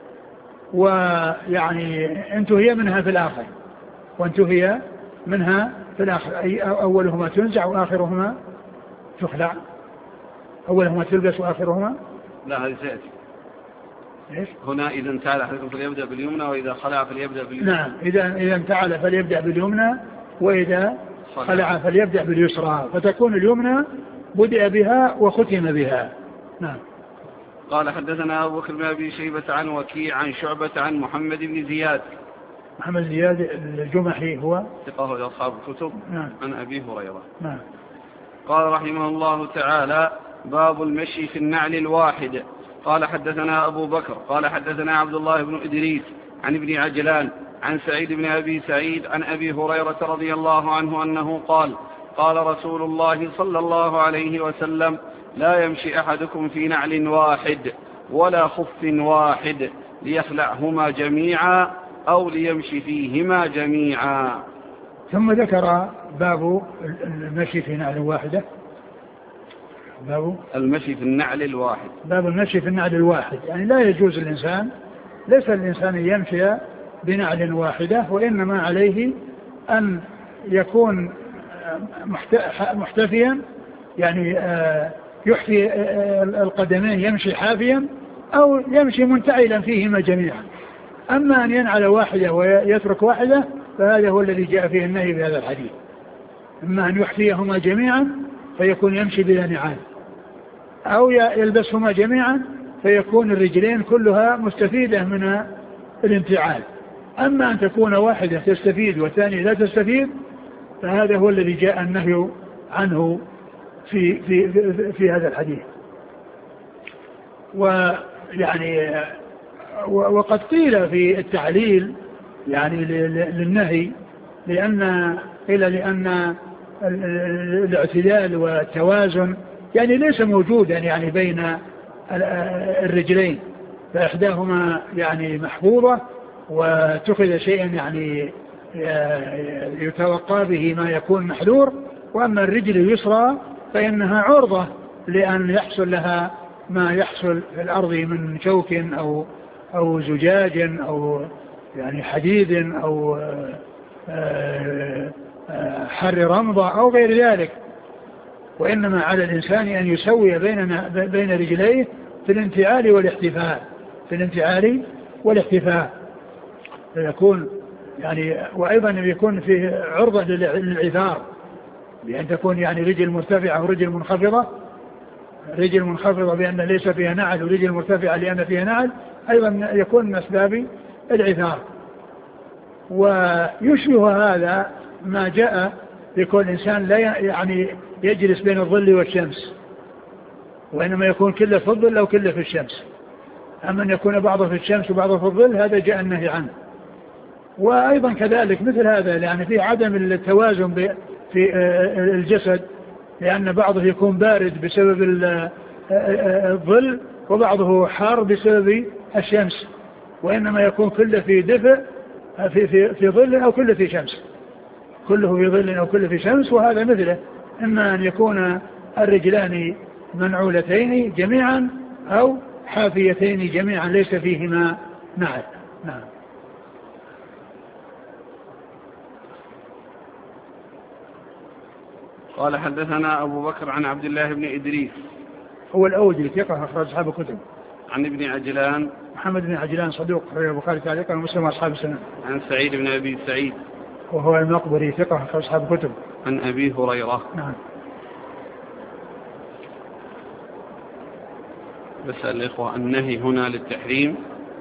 ويعني انتهي منها في الآخر وانتهي منها في الآخر، أي أولهما تنزع وآخرهما تخلع. أولهما تلبس وآخرهما لا هذه سيأتي هنا إذا انتعل أحدكم فليبدأ باليمنى وإذا خلع فليبدأ باليسرى. نعم إذا, إذا انتعل فليبدأ باليمنى وإذا خلع فليبدأ باليسرى، فتكون اليمنى بدأ بها وختم بها. نعم. قال حدثنا أبو بكر بن أبي شيبة عن وكيع عن شعبة عن محمد بن زياد. محمد زياد الجمحي هو ثقة لأصحاب الكتب. نعم. عن أبي هريرة. نعم. قال رحمه الله تعالى باب المشي في النعل الواحد. قال حدثنا أبو بكر قال حدثنا عبد الله بن إدريس عن ابن عجلان عن سعيد بن أبي سعيد عن أبي هريرة رضي الله عنه أنه قال قال رسول الله صلى الله عليه وسلم لا يمشي أحدكم في نعل واحد ولا خف واحد ليخلعهما جميعا أو ليمشي فيهما جميعا. ثم ذكر باب المشي في نعل واحدة. باب المشي في النعل الواحد. باب المشي في النعل الواحد، يعني لا يجوز الإنسان ليس الإنسان يمشي بنعل واحدة، وإنما عليه أن يكون محتفيا، يعني يحفي القدمين يمشي حافيا أو يمشي منتعلا فيهما جميعا. أما أن ينعل واحدة ويترك واحدة فهذا هو الذي جاء فيه النهي بهذا الحديث. أما أن يحفيهما جميعا فيكون يمشي بلا نعال، أو يلبسهما جميعا فيكون الرجلين كلها مستفيدة من الانتعال. أما أن تكون واحدة تستفيد والثانية لا تستفيد فهذا هو الذي جاء النهي عنه في, في, في, في هذا الحديث. ويعني وقد قيل في التعليل يعني للنهي لأن قيل لأن الاعتدال والتوازن يعني ليس موجودا يعني بين الرجلين، فإحداهما يعني محفوظة واتخذ شيئا يعني يتوقع به ما يكون محذور، وأما الرجل اليسرى فإنها عرضة لأن يحصل لها ما يحصل في الأرض من شوك أو أو زجاج أو يعني حديد أو حر رمضة أو غير ذلك. وإنما على الإنسان أن يسوي بين بين رجليه في الانتعال والاحتفاء في الانتعال والاحتفاء فيكون يعني، وأيضا يكون فيه عرضة للعثار بأن تكون يعني رجل مرتفعة ورجل منخفضة، رجل منخفضة بأن ليس فيها نعل ورجل مرتفعة لأن فيها نعل، أيضا يكون من أسباب العثار. ويشبه هذا ما جاء يكون الإنسان لا يعني يجلس بين الظل والشمس، وإنما يكون كله في الظل أو كله في الشمس. أما أن يكون بعضه في الشمس وبعضه في الظل هذا جاء النهي عنه. وأيضا كذلك مثل هذا يعني في عدم التوازن في الجسد، لأن بعضه يكون بارد بسبب الظل وبعضه حار بسبب الشمس، وإنما يكون كله في دفء في, في, في ظل أو كله في شمس، كله في ظل أو كله في شمس. وهذا مثله، إما أن يكون الرجلان منعولتين جميعا أو حافيتين جميعا ليس فيهما نعل. نعم. قال حدثنا أبو بكر عن عبد الله بن إدريس هو الأوجي ثقة أخرج أصحاب الكتب. عن ابن عجلان محمد بن عجلان صدوق أخرج البخاري تعليقا ومسلم وأصحاب السنن. عن سعيد بن أبي سعيد وهو المقبري ثقة أخرج أصحاب الكتب. عن أبي هريرة. نعم. بسأل الإخوة النهي هنا للتحريم؟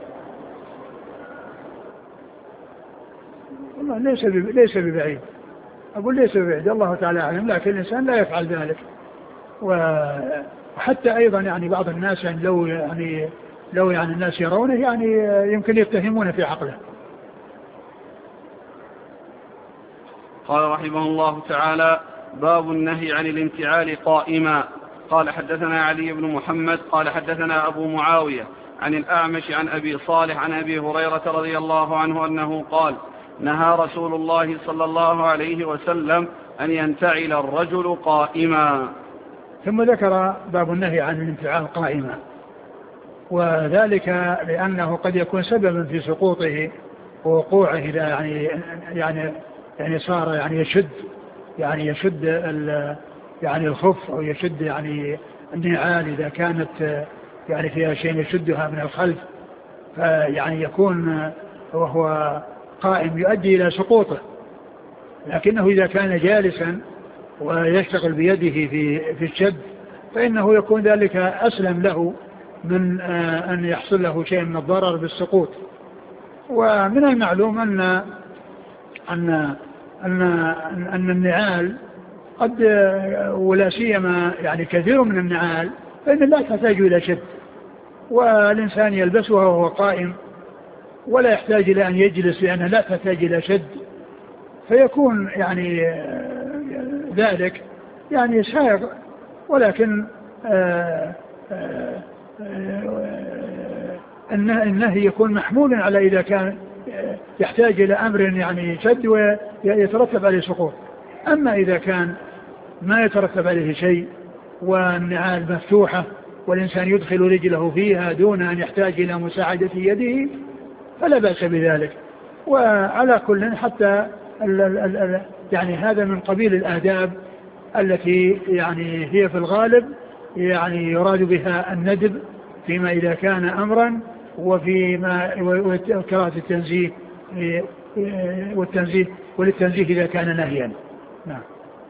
والله ليس ليس ببعيد، أقول ليس ببعيد، الله تعالى أعلم، لكن الإنسان لا يفعل ذلك. وحتى أيضا يعني بعض الناس يعني لو يعني لو يعني الناس يرونه يعني يمكن يتهمون في عقله. قال رحمه الله تعالى: باب النهي عن الانتعال قائما. قال حدثنا علي بن محمد قال حدثنا أبو معاوية عن الأعمش عن أبي صالح عن أبي هريرة رضي الله عنه أنه قال: نهى رسول الله صلى الله عليه وسلم أن ينتعل الرجل قائما. ثم ذكر باب النهي عن الانتعال قائما، وذلك لأنه قد يكون سببا في سقوطه ووقوعه إذا يعني يعني يعني صار يعني يشد يعني يشد يعني الخف أو يشد يعني النعال إذا كانت يعني فيها شيء يشدها من الخلف، فيعني يكون وهو قائم يؤدي إلى سقوطه. لكنه إذا كان جالسا ويشتغل بيده في في الشد فإنه يكون ذلك أسلم له من أن يحصل له شيء من الضرر بالسقوط. ومن المعلوم أن أن أن أن النعال قد ولا سيما يعني كثير من النعال فإن لا تحتاج إلى شد، والإنسان يلبسها وهو قائم ولا يحتاج إلى أن يجلس لأنها لا تحتاج إلى شد، فيكون يعني ذلك يعني سائغ. ولكن آآ آآ النهي يكون محمول على إذا كان يحتاج إلى أمر يعني شد ويترتب عليه سقوط. أما إذا كان ما يترتب عليه شيء والنعال مفتوحة والإنسان يدخل رجله فيها دون أن يحتاج إلى مساعدة يده فلا بأس بذلك. وعلى كل حتى ال ال ال يعني هذا من قبيل الآداب التي يعني هي في الغالب يعني يراد بها الندب فيما إذا كان أمرا، وفيما وكراهة التنزيه والتنزيه وللتنزيه إذا كان نهيا. نعم.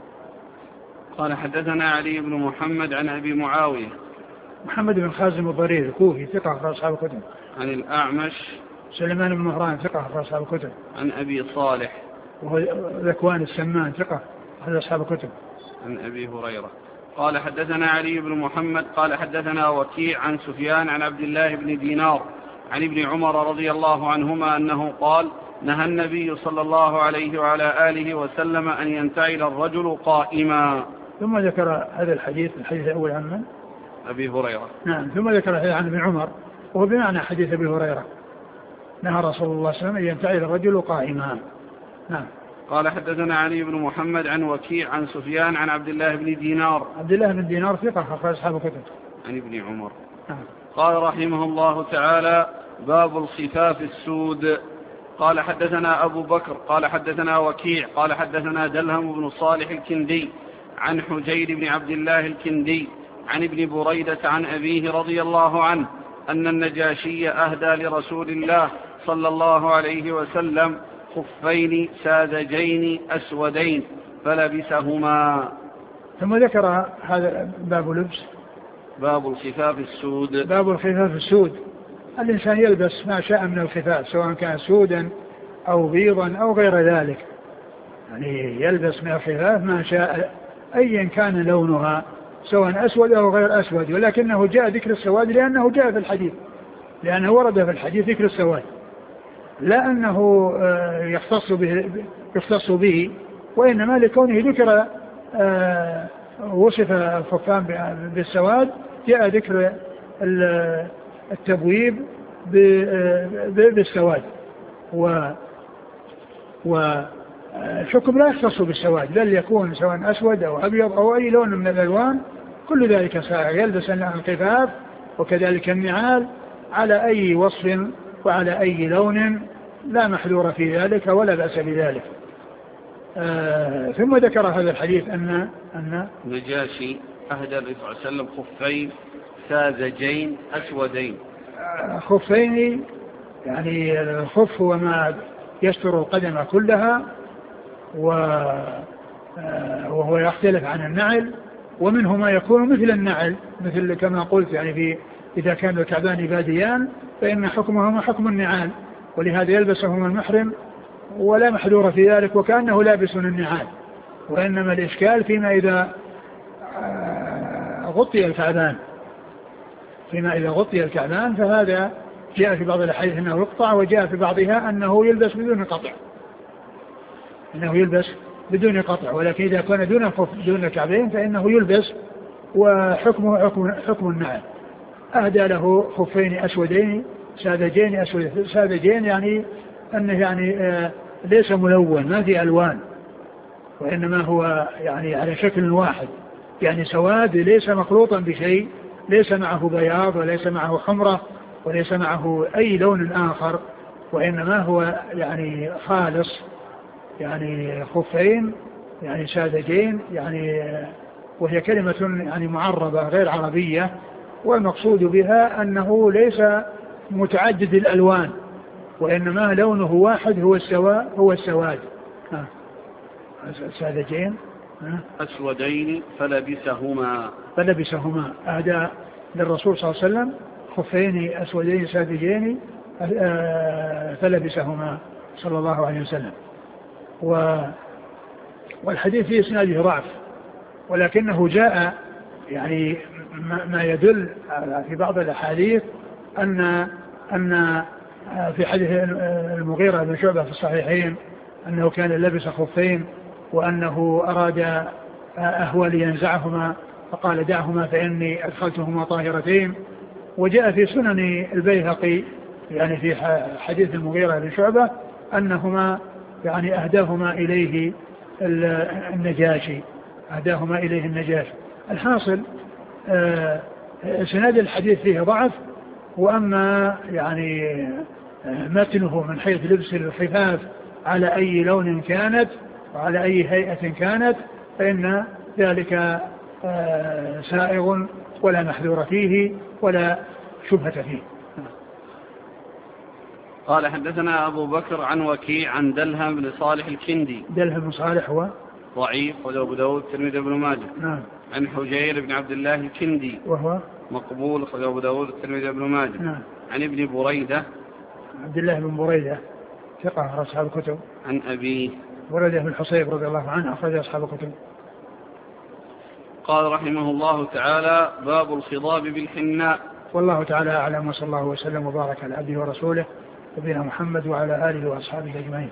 قال حدثنا علي بن محمد عن أبي معاوية محمد بن خازم الضرير الكوفي ثقة أخرج أصحاب الكتب. عن الأعمش سليمان بن مهران ثقة أخرج أصحاب الكتب. عن أبي صالح وهو ذكوان السمان ثقة أخرج أصحاب الكتب. عن أبي هريرة قال حدثنا علي بن محمد قال حدثنا وكيع عن سفيان عن عبد الله بن دينار عن ابن عمر رضي الله عنهما أنه قال: نهى النبي صلى الله عليه وعلى آله وسلم أن ينتعل الرجل قائما. ثم ذكر هذا الحديث الحديث الأول عن من؟ أبي هريرة. نعم. ثم ذكر الحديث عن ابن عمر وهو بمعنى حديث أبي هريرة، نهى رسول الله صلى الله عليه وسلم أن ينتعل الرجل قائما. نعم. قال حدثنا علي بن محمد عن وكيع عن سفيان عن عبد الله بن دينار عبد الله بن دينار ثقة أخرج أصحاب الكتب. عن ابن عمر. نعم. قال رحمه الله تعالى: باب الخفاف السود. قال حدثنا أبو بكر قال حدثنا وكيع قال حدثنا دلهم بن صالح الكندي عن حجير بن عبد الله الكندي عن ابن بريدة عن أبيه رضي الله عنه أن النجاشي أهدى لرسول الله صلى الله عليه وسلم خفين ساذجين أسودين فلبسهما. ثم ذكر هذا باب لبس باب الخفاف السود. باب الخفاف السود، الإنسان يلبس ما شاء من الخفاف سواء كان سودا أو بيضا أو غير ذلك، يعني يلبس من الخفاف ما شاء أيا كان لونها سواء أسود أو غير أسود، ولكنه جاء ذكر السواد لأنه جاء في الحديث، لأنه ورد في الحديث ذكر السواد. لا أنه يختص به, يختص به وإنما لكونه ذكر وصف الخفان بالسواد جاء ذكر التبويب بالسواد. و والحكم لا يختص بالسواد بل يكون سواء أسود أو أبيض أو أي لون من الألوان كل ذلك سائغ. يلبس القفاف وكذلك النعال على أي وصف وعلى أي لون لا محذور في ذلك ولا بأس بذلك. آه ثم ذكر هذا الحديث أن أن نجاشي أهدى النبي صلى الله عليه وسلم خفين ساذجين أسودين. آه خفين يعني الخف هو ما يستر القدم كلها وهو يختلف عن النعل ومنه ما يكون مثل النعل مثل كما قلت يعني في إذا كان الكعبان باديان فإن حكمهما حكم النعال ولهذا يلبسهما المحرم ولا محذور في ذلك وكأنه لابس النعال. وإنما الإشكال فيما إذا غطي الكعبان فيما إذا غطي الكعبان فهذا جاء في بعض الأحاديث أنه يقطع وجاء في بعضها أنه يلبس بدون قطع أنه يلبس بدون قطع ولكن إذا كان دون الخف دون الكعبين فإنه يلبس وحكمه حكم, حكم النعل. أهدى له خفين أسودين ساذجين أسود ساذجين يعني أنه يعني آه ليس ملون ما في ألوان وإنما هو يعني على شكل واحد يعني سواد ليس مخلوطا بشيء ليس معه بياض وليس معه حمرة وليس معه أي لون آخر وإنما هو يعني خالص يعني خفين يعني ساذجين يعني وهي كلمة يعني معربة غير عربية والمقصود بها أنه ليس متعدد الألوان وإنما لونه واحد هو السواء هو السواد. ساذجين أسودين فلبسهما فلبسهما أهدى للرسول صلى الله عليه وسلم خفين أسودين ساذجين فلبسهما صلى الله عليه وسلم. و والحديث في إسناده ضعف ولكنه جاء يعني ما يدل في بعض الأحاديث أن أن في حديث المغيرة بن شعبة في الصحيحين أنه كان لبس خفين وأنه أراد أهوى لينزعهما فقال دعهما فإني أدخلتهما طاهرتين. وجاء في سنن البيهقي يعني في حديث المغيرة بن شعبة أنهما يعني أهداهما إليه النجاشي أهداهما إليه النجاشي. الحاصل آه سند الحديث فيه ضعف وأما يعني متنه من حيث لبس الخفاف على أي لون كانت وعلى أي هيئة كانت فإن ذلك آه سائغ ولا محذور فيه ولا شبهة فيه. قال حدثنا أبو بكر عن وكيع عن دلهم بن صالح الكندي. دلهم بن صالح هو ضعيف وأبو داود الترمذي بن ماجه. نعم. عن حجير بن عبد الله الكندي وهو مقبول أبو داود الترمذي بن ماجه. نعم. عن ابن بريدة عبد الله بن بريدة ثقة أصحاب الكتب. عن أبيه بريدة بن حصيب رضي الله عنه أخرج أصحاب الكتب. قال رحمه الله تعالى باب الخضاب بالحناء. والله تعالى أعلم وصلى الله وسلم وبارك على عبده ورسوله نبينا محمد وعلى آله وأصحابه أجمعين.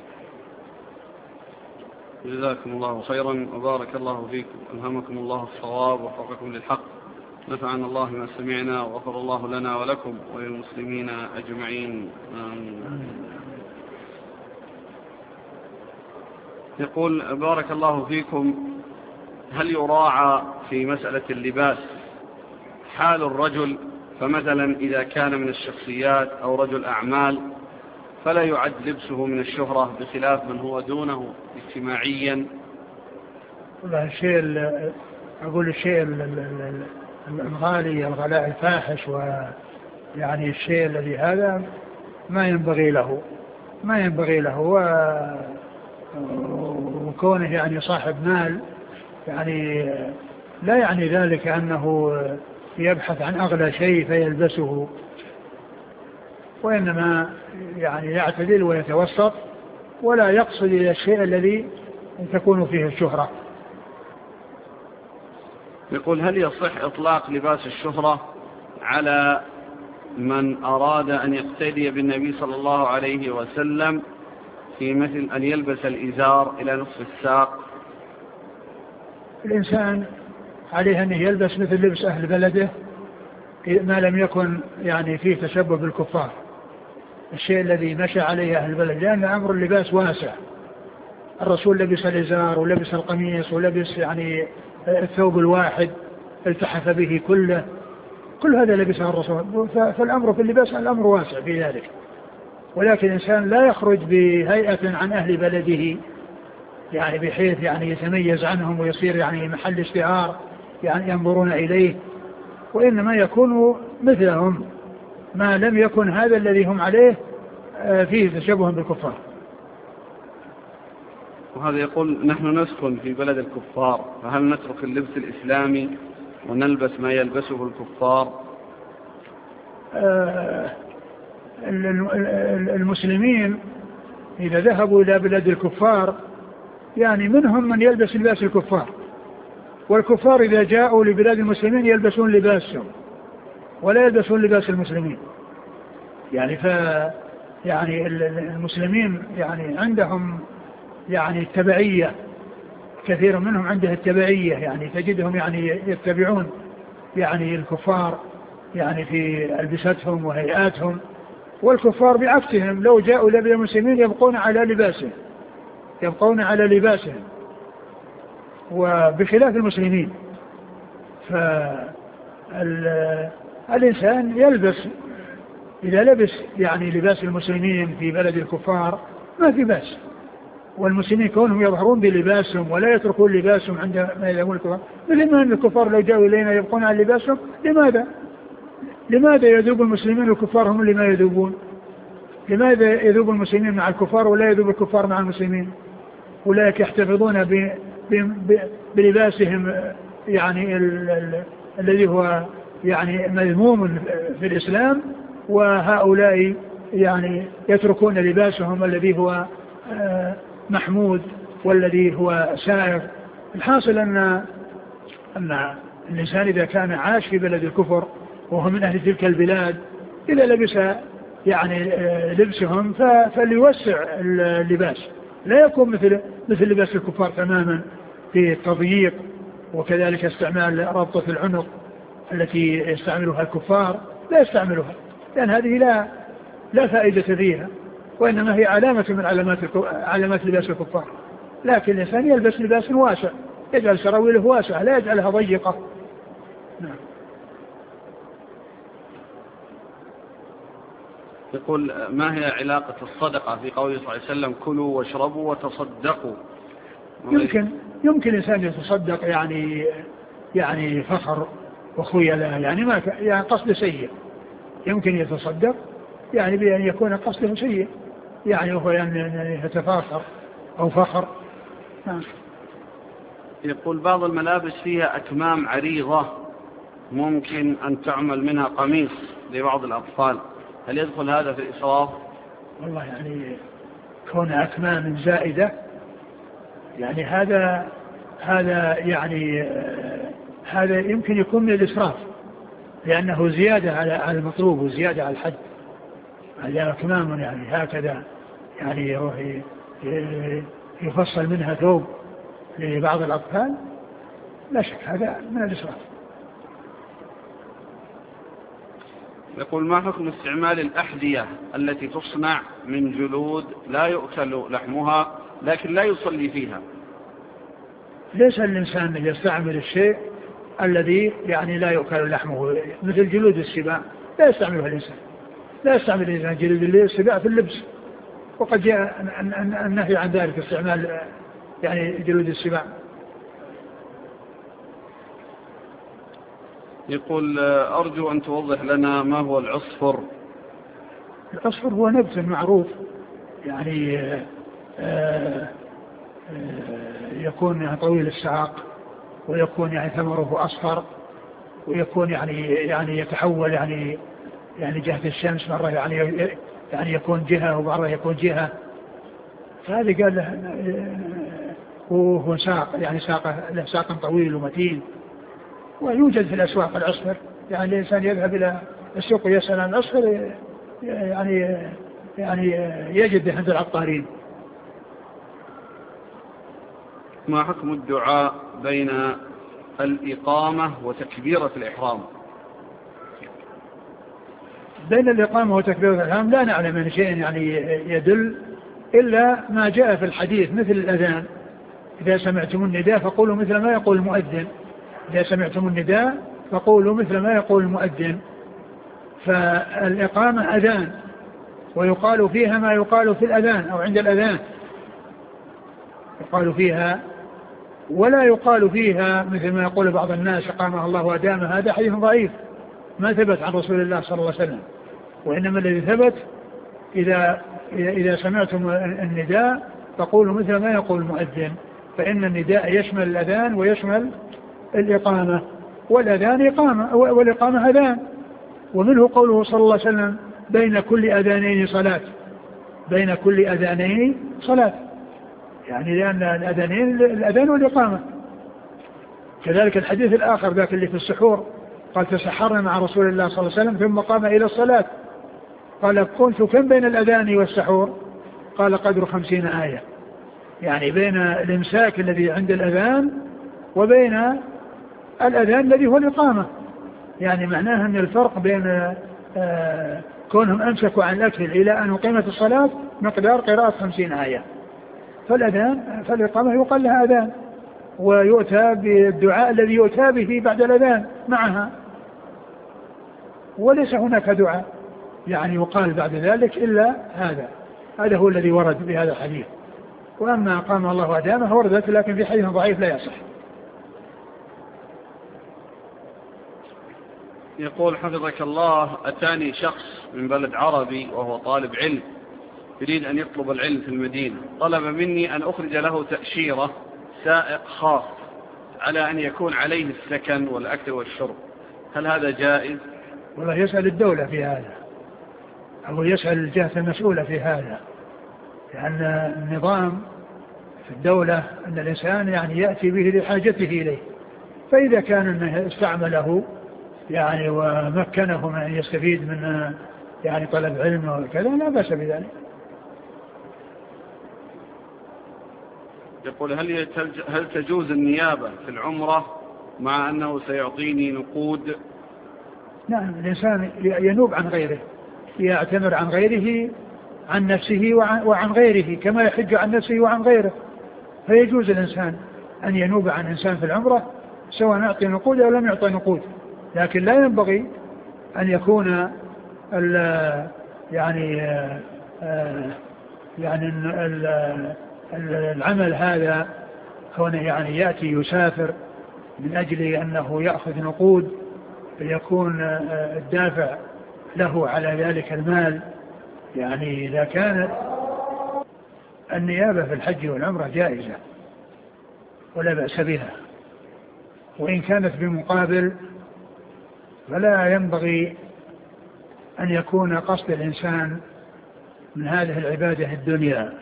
جزاكم الله خيرا وبارك الله فيكم ألهمكم الله الصواب ووفقكم للحق نفعنا الله ما سمعنا وغفر الله لنا ولكم وللمسلمين أجمعين آمين. يقول بارك الله فيكم هل يراعى في مسألة اللباس حال الرجل فمثلا إذا كان من الشخصيات أو رجل أعمال فلا يعد لبسه من الشهرة بخلاف من هو دونه اجتماعيا؟ والله الشيء أقول الشيء الغالي الغلاء الفاحش ويعني الشيء الذي هذا ما ينبغي له ما ينبغي له وكونه يعني صاحب مال يعني لا يعني ذلك أنه يبحث عن أغلى شيء فيلبسه وإنما يعني يعتدل ويتوسط ولا يقصد إلى الشيء الذي تكون فيه الشهرة. يقول هل يصح إطلاق لباس الشهرة على من أراد أن يقتدي بالنبي صلى الله عليه وسلم في مثل أن يلبس الإزار إلى نصف الساق؟ الإنسان عليه أن يلبس مثل لبس أهل بلده ما لم يكن يعني فيه تشبه بالكفار، الشيء الذي مشى عليه أهل البلد، لأن أمر اللباس واسع. الرسول لبس الإزار ولبس القميص ولبس يعني الثوب الواحد التحف به كله، كل هذا لبسه الرسول. فالأمر في اللباس الأمر واسع في ذلك، ولكن الإنسان لا يخرج بهيئة عن أهل بلده يعني بحيث يعني يتميز عنهم ويصير يعني محل اشتهار يعني ينظرون إليه، وإنما يكون مثلهم ما لم يكن هذا الذي هم عليه فيه تشبه بالكفار. وهذا يقول نحن نسكن في بلد الكفار، فهل نترك اللبس الإسلامي ونلبس ما يلبسه الكفار؟ المسلمين إذا ذهبوا إلى بلاد الكفار يعني منهم من يلبس لباس الكفار، والكفار إذا جاءوا لبلاد المسلمين يلبسون لباسهم ولا يلبسون لباس المسلمين. يعني ف يعني المسلمين يعني عندهم يعني التبعية، كثير منهم عنده التبعية، يعني تجدهم يعني يتبعون يعني الكفار يعني في ألبستهم وهيئاتهم، والكفار بعكسهم لو جاءوا إلى بلاد المسلمين يبقون على لباسهم يبقون على لباسهم وبخلاف المسلمين. فالإنسان يلبس إذا لبس يعني لباس المسلمين في بلد الكفار ما في بأس، والمسلمين كونهم يظهرون بلباسهم ولا يتركون لباسهم عند ما يذهبون الكفار، مثل ما أن الكفار لو جاءوا إلينا يبقون على لباسهم. لماذا؟ لماذا يذوب المسلمين والكفار هم اللي ما يذوبون؟ لماذا يذوب المسلمين مع الكفار ولا يذوب الكفار مع المسلمين؟ أولئك يحتفظون ب... ب... بلباسهم يعني ال... ال... الذي هو يعني مذموم في الإسلام، وهؤلاء يعني يتركون لباسهم الذي هو محمود والذي هو سائر. الحاصل أن أن الإنسان إذا كان عاش في بلد الكفر وهو من أهل تلك البلاد إذا لبس يعني لبسهم فليوسع اللباس، لا يكون مثل مثل لباس الكفار تماما في التضييق، وكذلك استعمال ربطة العنق التي يستعملها الكفار لا يستعملها، لأن هذه لا لا فائدة فيها، وإنما هي علامة من علامات علامات لباس الكفار. لكن الإنسان يلبس لباس واسع، يجعل سراويله واسعة لا يجعلها ضيقة. نعم. يقول ما هي علاقة الصدقة في قوله صلى الله عليه وسلم كلوا واشربوا وتصدقوا؟ يمكن يمكن الإنسان يتصدق يعني يعني فخر وخيلاء، يعني ما يعني قصد سيء، يمكن يتصدق يعني بأن يكون قصده سيء، يعني هو يعني يتفاخر أو فخر. نعم. يقول بعض الملابس فيها أكمام عريضة ممكن أن تعمل منها قميص لبعض الأطفال، هل يدخل هذا في الإسراف؟ والله يعني كون أكمام زائدة يعني هذا هذا يعني هذا يمكن يكون من الإسراف، لأنه زيادة على المطلوب وزيادة على الحد. هذا أكمام يعني هكذا يعني يروح يفصل منها ثوب لبعض الأطفال، لا شك هذا من الإسراف. يقول ما حكم استعمال الأحذية التي تصنع من جلود لا يؤكل لحمها لكن لا يصلي فيها؟ ليس الإنسان يستعمل الشيء الذي يعني لا يؤكل لحمه، مثل جلود السباع لا يستعملها الإنسان، لا يستعمل الإنسان جلود السباع في اللبس، وقد جاء النهي عن ذلك استعمال يعني جلود السباع. يقول أرجو أن توضح لنا ما هو العصفر. العصفر هو نبت معروف يعني آآ آآ يكون يعني طويل الساق، ويكون يعني ثمره أصفر، ويكون يعني يعني يتحول يعني يعني جهة الشمس مرة يعني يعني يكون جهة ومرة يكون جهة. فهذا قال له وهو ساق يعني ساقه له ساق طويل ومتين، ويوجد في الأسواق العصفر، يعني الإنسان يذهب إلى السوق ويسأل عن الأصفر يعني يعني يجد عند العطارين. ما حكم الدعاء بين الإقامة وتكبيرة الإحرام؟ بين الإقامة وتكبيرة الإحرام لا نعلم من شيء يعني يدل إلا ما جاء في الحديث مثل الأذان: إذا سمعتم النداء فقولوا مثل ما يقول المؤذن. إذا سمعتم النداء فقولوا مثل ما يقول المؤذن. فالإقامة أذان، ويقال فيها ما يقال في الأذان أو عند الأذان يقال فيها، ولا يقال فيها مثل ما يقول بعض الناس أقامها الله وأدامها. هذا حديث ضعيف ما ثبت عن رسول الله صلى الله عليه وسلم. وإنما الذي ثبت إذا, إذا سمعتم النداء فقولوا مثل ما يقول المؤذن، فإن النداء يشمل الأذان ويشمل الإقامة، والأذان إقامة والإقامة أذان. ومنه قوله صلى الله عليه وسلم: بين كل أذانين صلاة. بين كل أذانين صلاة، يعني لأن الأذانين الأذان والإقامة. كذلك الحديث الآخر ذاك اللي في السحور قال: تسحرنا مع رسول الله صلى الله عليه وسلم ثم قام إلى الصلاة. قال: كنت كم بين الأذان والسحور؟ قال: قدر خمسين آية. يعني بين الإمساك الذي عند الأذان وبين الأذان الذي هو الإقامة. يعني معناها أن الفرق بين آه كونهم أمسكوا عن الأكل إلى أن أقيمت الصلاة مقدار قراءة خمسين آية. فالأذان فالإقامة يقال لها أذان، ويؤتى بالدعاء الذي يؤتى به بعد الأذان معها، وليس هناك دعاء يعني يقال بعد ذلك إلا هذا. هذا هو الذي ورد بهذا الحديث. وأما أقام الله وأدامه وردت، لكن في حديث ضعيف لا يصح. يقول حفظك الله: أتاني شخص من بلد عربي وهو طالب علم يريد أن يطلب العلم في المدينة، طلب مني أن أخرج له تأشيرة سائق خاص على أن يكون عليه السكن والأكل والشرب، هل هذا جائز؟ والله يسأل الدولة في هذا، أو يسأل الجهة المسؤولة في هذا، لأن النظام في الدولة أن الإنسان يعني يأتي به لحاجته إليه، فإذا كان أنه استعمله يعني ومكنه من أن يستفيد من يعني طلب علم وكذا لا بأس بذلك. يقول: هل هل تجوز النيابة في العمرة مع أنه سيعطيني نقود؟ نعم، الإنسان ينوب عن غيره، يعتمر عن غيره عن نفسه وعن, وعن غيره كما يحج عن نفسه وعن غيره. فيجوز الإنسان أن ينوب عن إنسان في العمرة سواء أعطي نقود أو لم يعطي نقود، لكن لا ينبغي أن يكون ال يعني يعني ال العمل هذا هنا يعني يأتي يسافر من أجل أنه يأخذ نقود، فيكون الدافع له على ذلك المال. يعني إذا كانت النيابة في الحج والعمرة جائزة ولا بأس بها، وإن كانت بمقابل فلا ينبغي أن يكون قصد الإنسان من هذه العبادة الدنيا،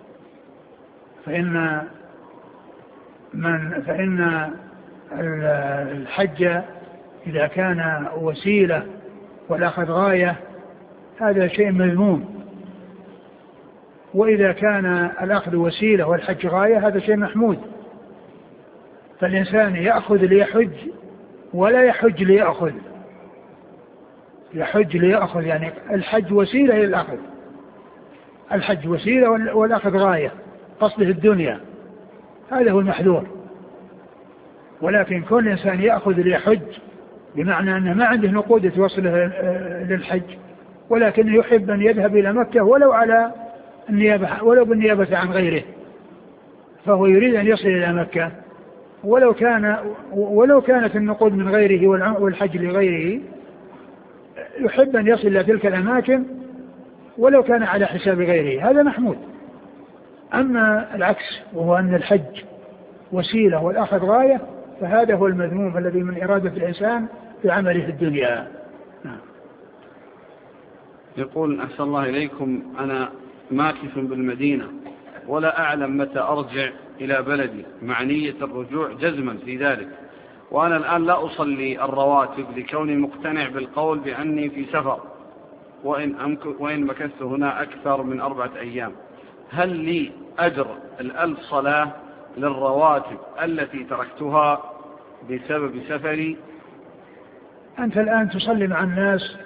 فإن من فإن الحج إذا كان وسيلة والأخذ غاية هذا شيء مذموم، وإذا كان الأخذ وسيلة والحج غاية هذا شيء محمود. فالإنسان يأخذ ليحج ولا يحج ليأخذ. يحج ليأخذ يعني الحج وسيلة للأخذ، الحج وسيلة والأخذ غاية، قصده الدنيا، هذا هو المحذور. ولكن كل إنسان يأخذ ليحج بمعنى أنه ما عنده نقود توصله للحج، ولكن يحب أن يذهب إلى مكة ولو على النيابة ولو بالنيابة عن غيره، فهو يريد أن يصل إلى مكة ولو كان ولو كانت النقود من غيره والحج لغيره، يحب أن يصل إلى تلك الأماكن ولو كان على حساب غيره، هذا محمود. أما العكس وهو أن الحج وسيلة والأخذ غاية فهذا هو المذموم الذي من إرادة الإنسان في عمله في الدنيا. يقول: أحسن الله إليكم، أنا ماكث بالمدينة ولا أعلم متى أرجع إلى بلدي مع نية الرجوع جزما في ذلك، وأنا الآن لا أصلي الرواتب لكوني مقتنع بالقول بأني في سفر، وإن, أمك وإن مكثت هنا أكثر من أربعة أيام، هل لي أجر الألف صلاة للرواتب التي تركتها بسبب سفري؟ أنت الآن تصلي مع الناس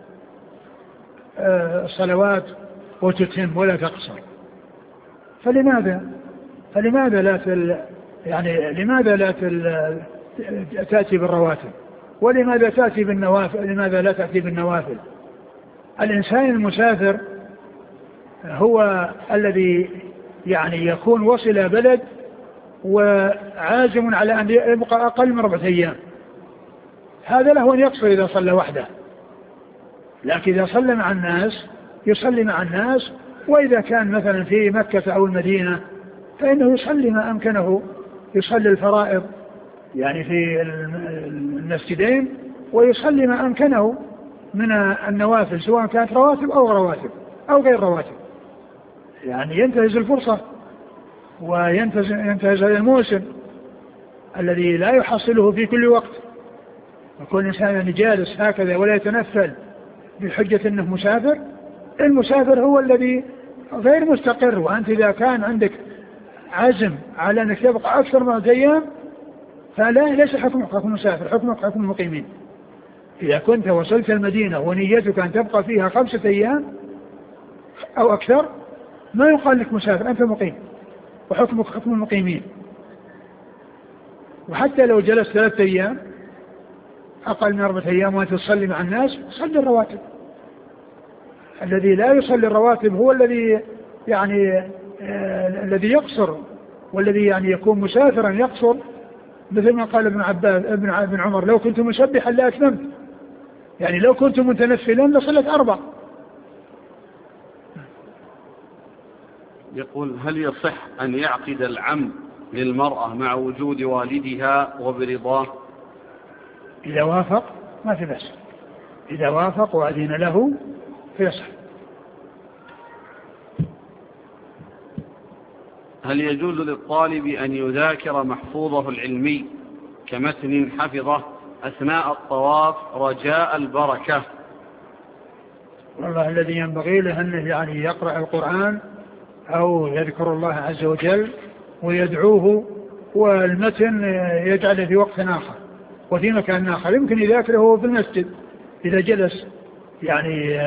صلوات وتتم ولا تقصر، فلماذا فلماذا لا تل يعني لماذا لا تل تأتي بالرواتب، ولماذا تأتي بالنوافل؟ لماذا لا تأتي بالنوافل؟ الإنسان المسافر هو الذي يعني يكون وصل بلد وعازم على أن يبقى أقل من أربعة أيام، هذا له أن يقصر إذا صلى وحده، لكن إذا صلى مع الناس يصلي مع الناس، وإذا كان مثلا في مكة أو المدينة فإنه يصلي ما أمكنه، يصلي الفرائض يعني في المسجدين، ويصلي ما أمكنه من النوافل سواء كانت رواتب أو رواتب أو غير رواتب، يعني ينتهز الفرصة وينتهز الموسم الذي لا يحصله في كل وقت. وكل إنسان جالس هكذا ولا يتنفل بحجة أنه مسافر، المسافر هو الذي غير مستقر، وأنت إذا كان عندك عزم على أنك تبقى أكثر من أيام فلا ليس حكمك حكم المسافر، حكمك حكم المقيمين. إذا كنت وصلت المدينة ونيتك أن تبقى فيها خمسة أيام أو أكثر ما يقال لك مسافر، أنت مقيم وحكمك حكم المقيمين. وحتى لو جلست ثلاثة أيام أقل من أربعة أيام وأنت تصلي مع الناس صلي الرواتب. الذي لا يصلي الرواتب هو الذي يعني آه الذي يقصر، والذي يعني يكون مسافرا يقصر، مثل ما قال ابن عباس ابن ابن عمر لو كنت مسبحا لأتممت، يعني لو كنت متنفلا لصلت أربع. يقول هل يصح أن يعقد العم للمرأة مع وجود والدها وبرضاه؟ إذا وافق ما في بأس، إذا وافق وأذن له فيصح. هل يجوز للطالب أن يذاكر محفوظه العلمي كمتن حفظه أثناء الطواف رجاء البركة؟ والله الذي ينبغي له أنه يعني يقرأ القرآن أو يذكر الله عز وجل ويدعوه، والمتن يجعله في وقت آخر وفي مكان آخر، يمكن يذاكره في المسجد إذا جلس يعني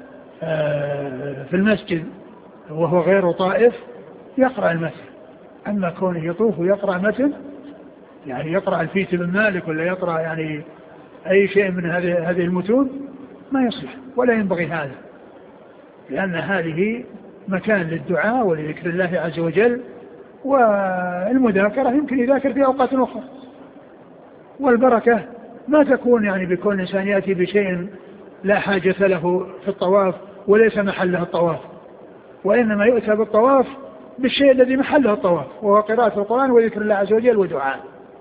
في المسجد وهو غير طائف يقرأ المتن. أما كونه يطوف ويقرأ متن يعني يقرأ الفيت بن مالك ولا يقرأ يعني أي شيء من هذه هذه المتون ما يصلح ولا ينبغي هذا، لأن هذه مكان للدعاء ولذكر الله عز وجل، والمذاكرة يمكن يذاكر في أوقات أخرى. والبركة ما تكون يعني بكون إنسان يأتي بشيء لا حاجة له في الطواف وليس محله الطواف، وإنما يؤتى بالطواف بالشيء الذي محله الطواف وهو قراءة القرآن وذكر الله عز وجل ودعاء.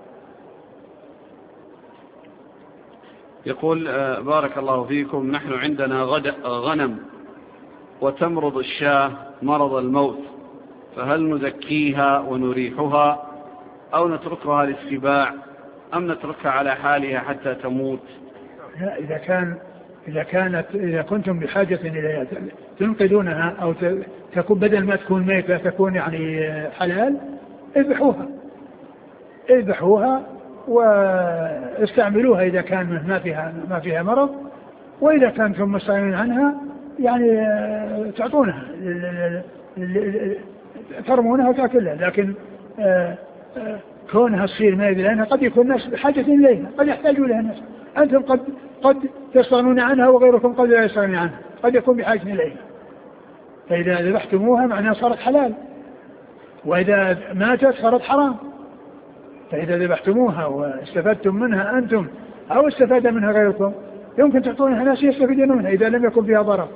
يقول بارك الله فيكم، نحن عندنا غنم وتمرض الشاة مرض الموت، فهل نزكيها ونريحها أو نتركها للسباع أم نتركها على حالها حتى تموت؟ لا، إذا كان إذا كانت إذا كنتم بحاجة إلى تنقذونها أو تكون بدل ما تكون ميتة تكون يعني حلال، اذبحوها اذبحوها واستعملوها إذا كان ما فيها ما فيها مرض، وإذا كنتم مستغنين عنها يعني تعطونها ترمونها وتأكلها. لكن كونها تصير ميتة لأنها قد يكون الناس بحاجة إليها، قد يحتاجوا لها الناس، أنتم قد قد تستغنون عنها وغيركم قد لا يستغني عنها، قد يكون بحاجة إليها. فإذا ذبحتموها معناها صارت حلال، وإذا ماتت صارت حرام. فإذا ذبحتموها واستفدتم منها أنتم أو استفاد منها غيركم يمكن تعطونها ناس يستفيدون منها إذا لم يكن فيها ضرر.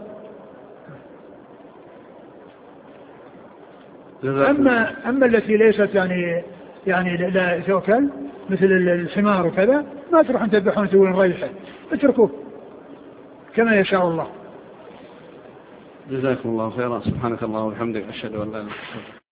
أما أما التي ليست يعني يعني لا تؤكل مثل الحمار وكذا ما تروحون تذبحون تقولون ريحة، اتركوه كما يشاء الله. جزاكم الله خيرا. سبحانك الله وبحمدك، أشهد أن لا إله إلا أنت.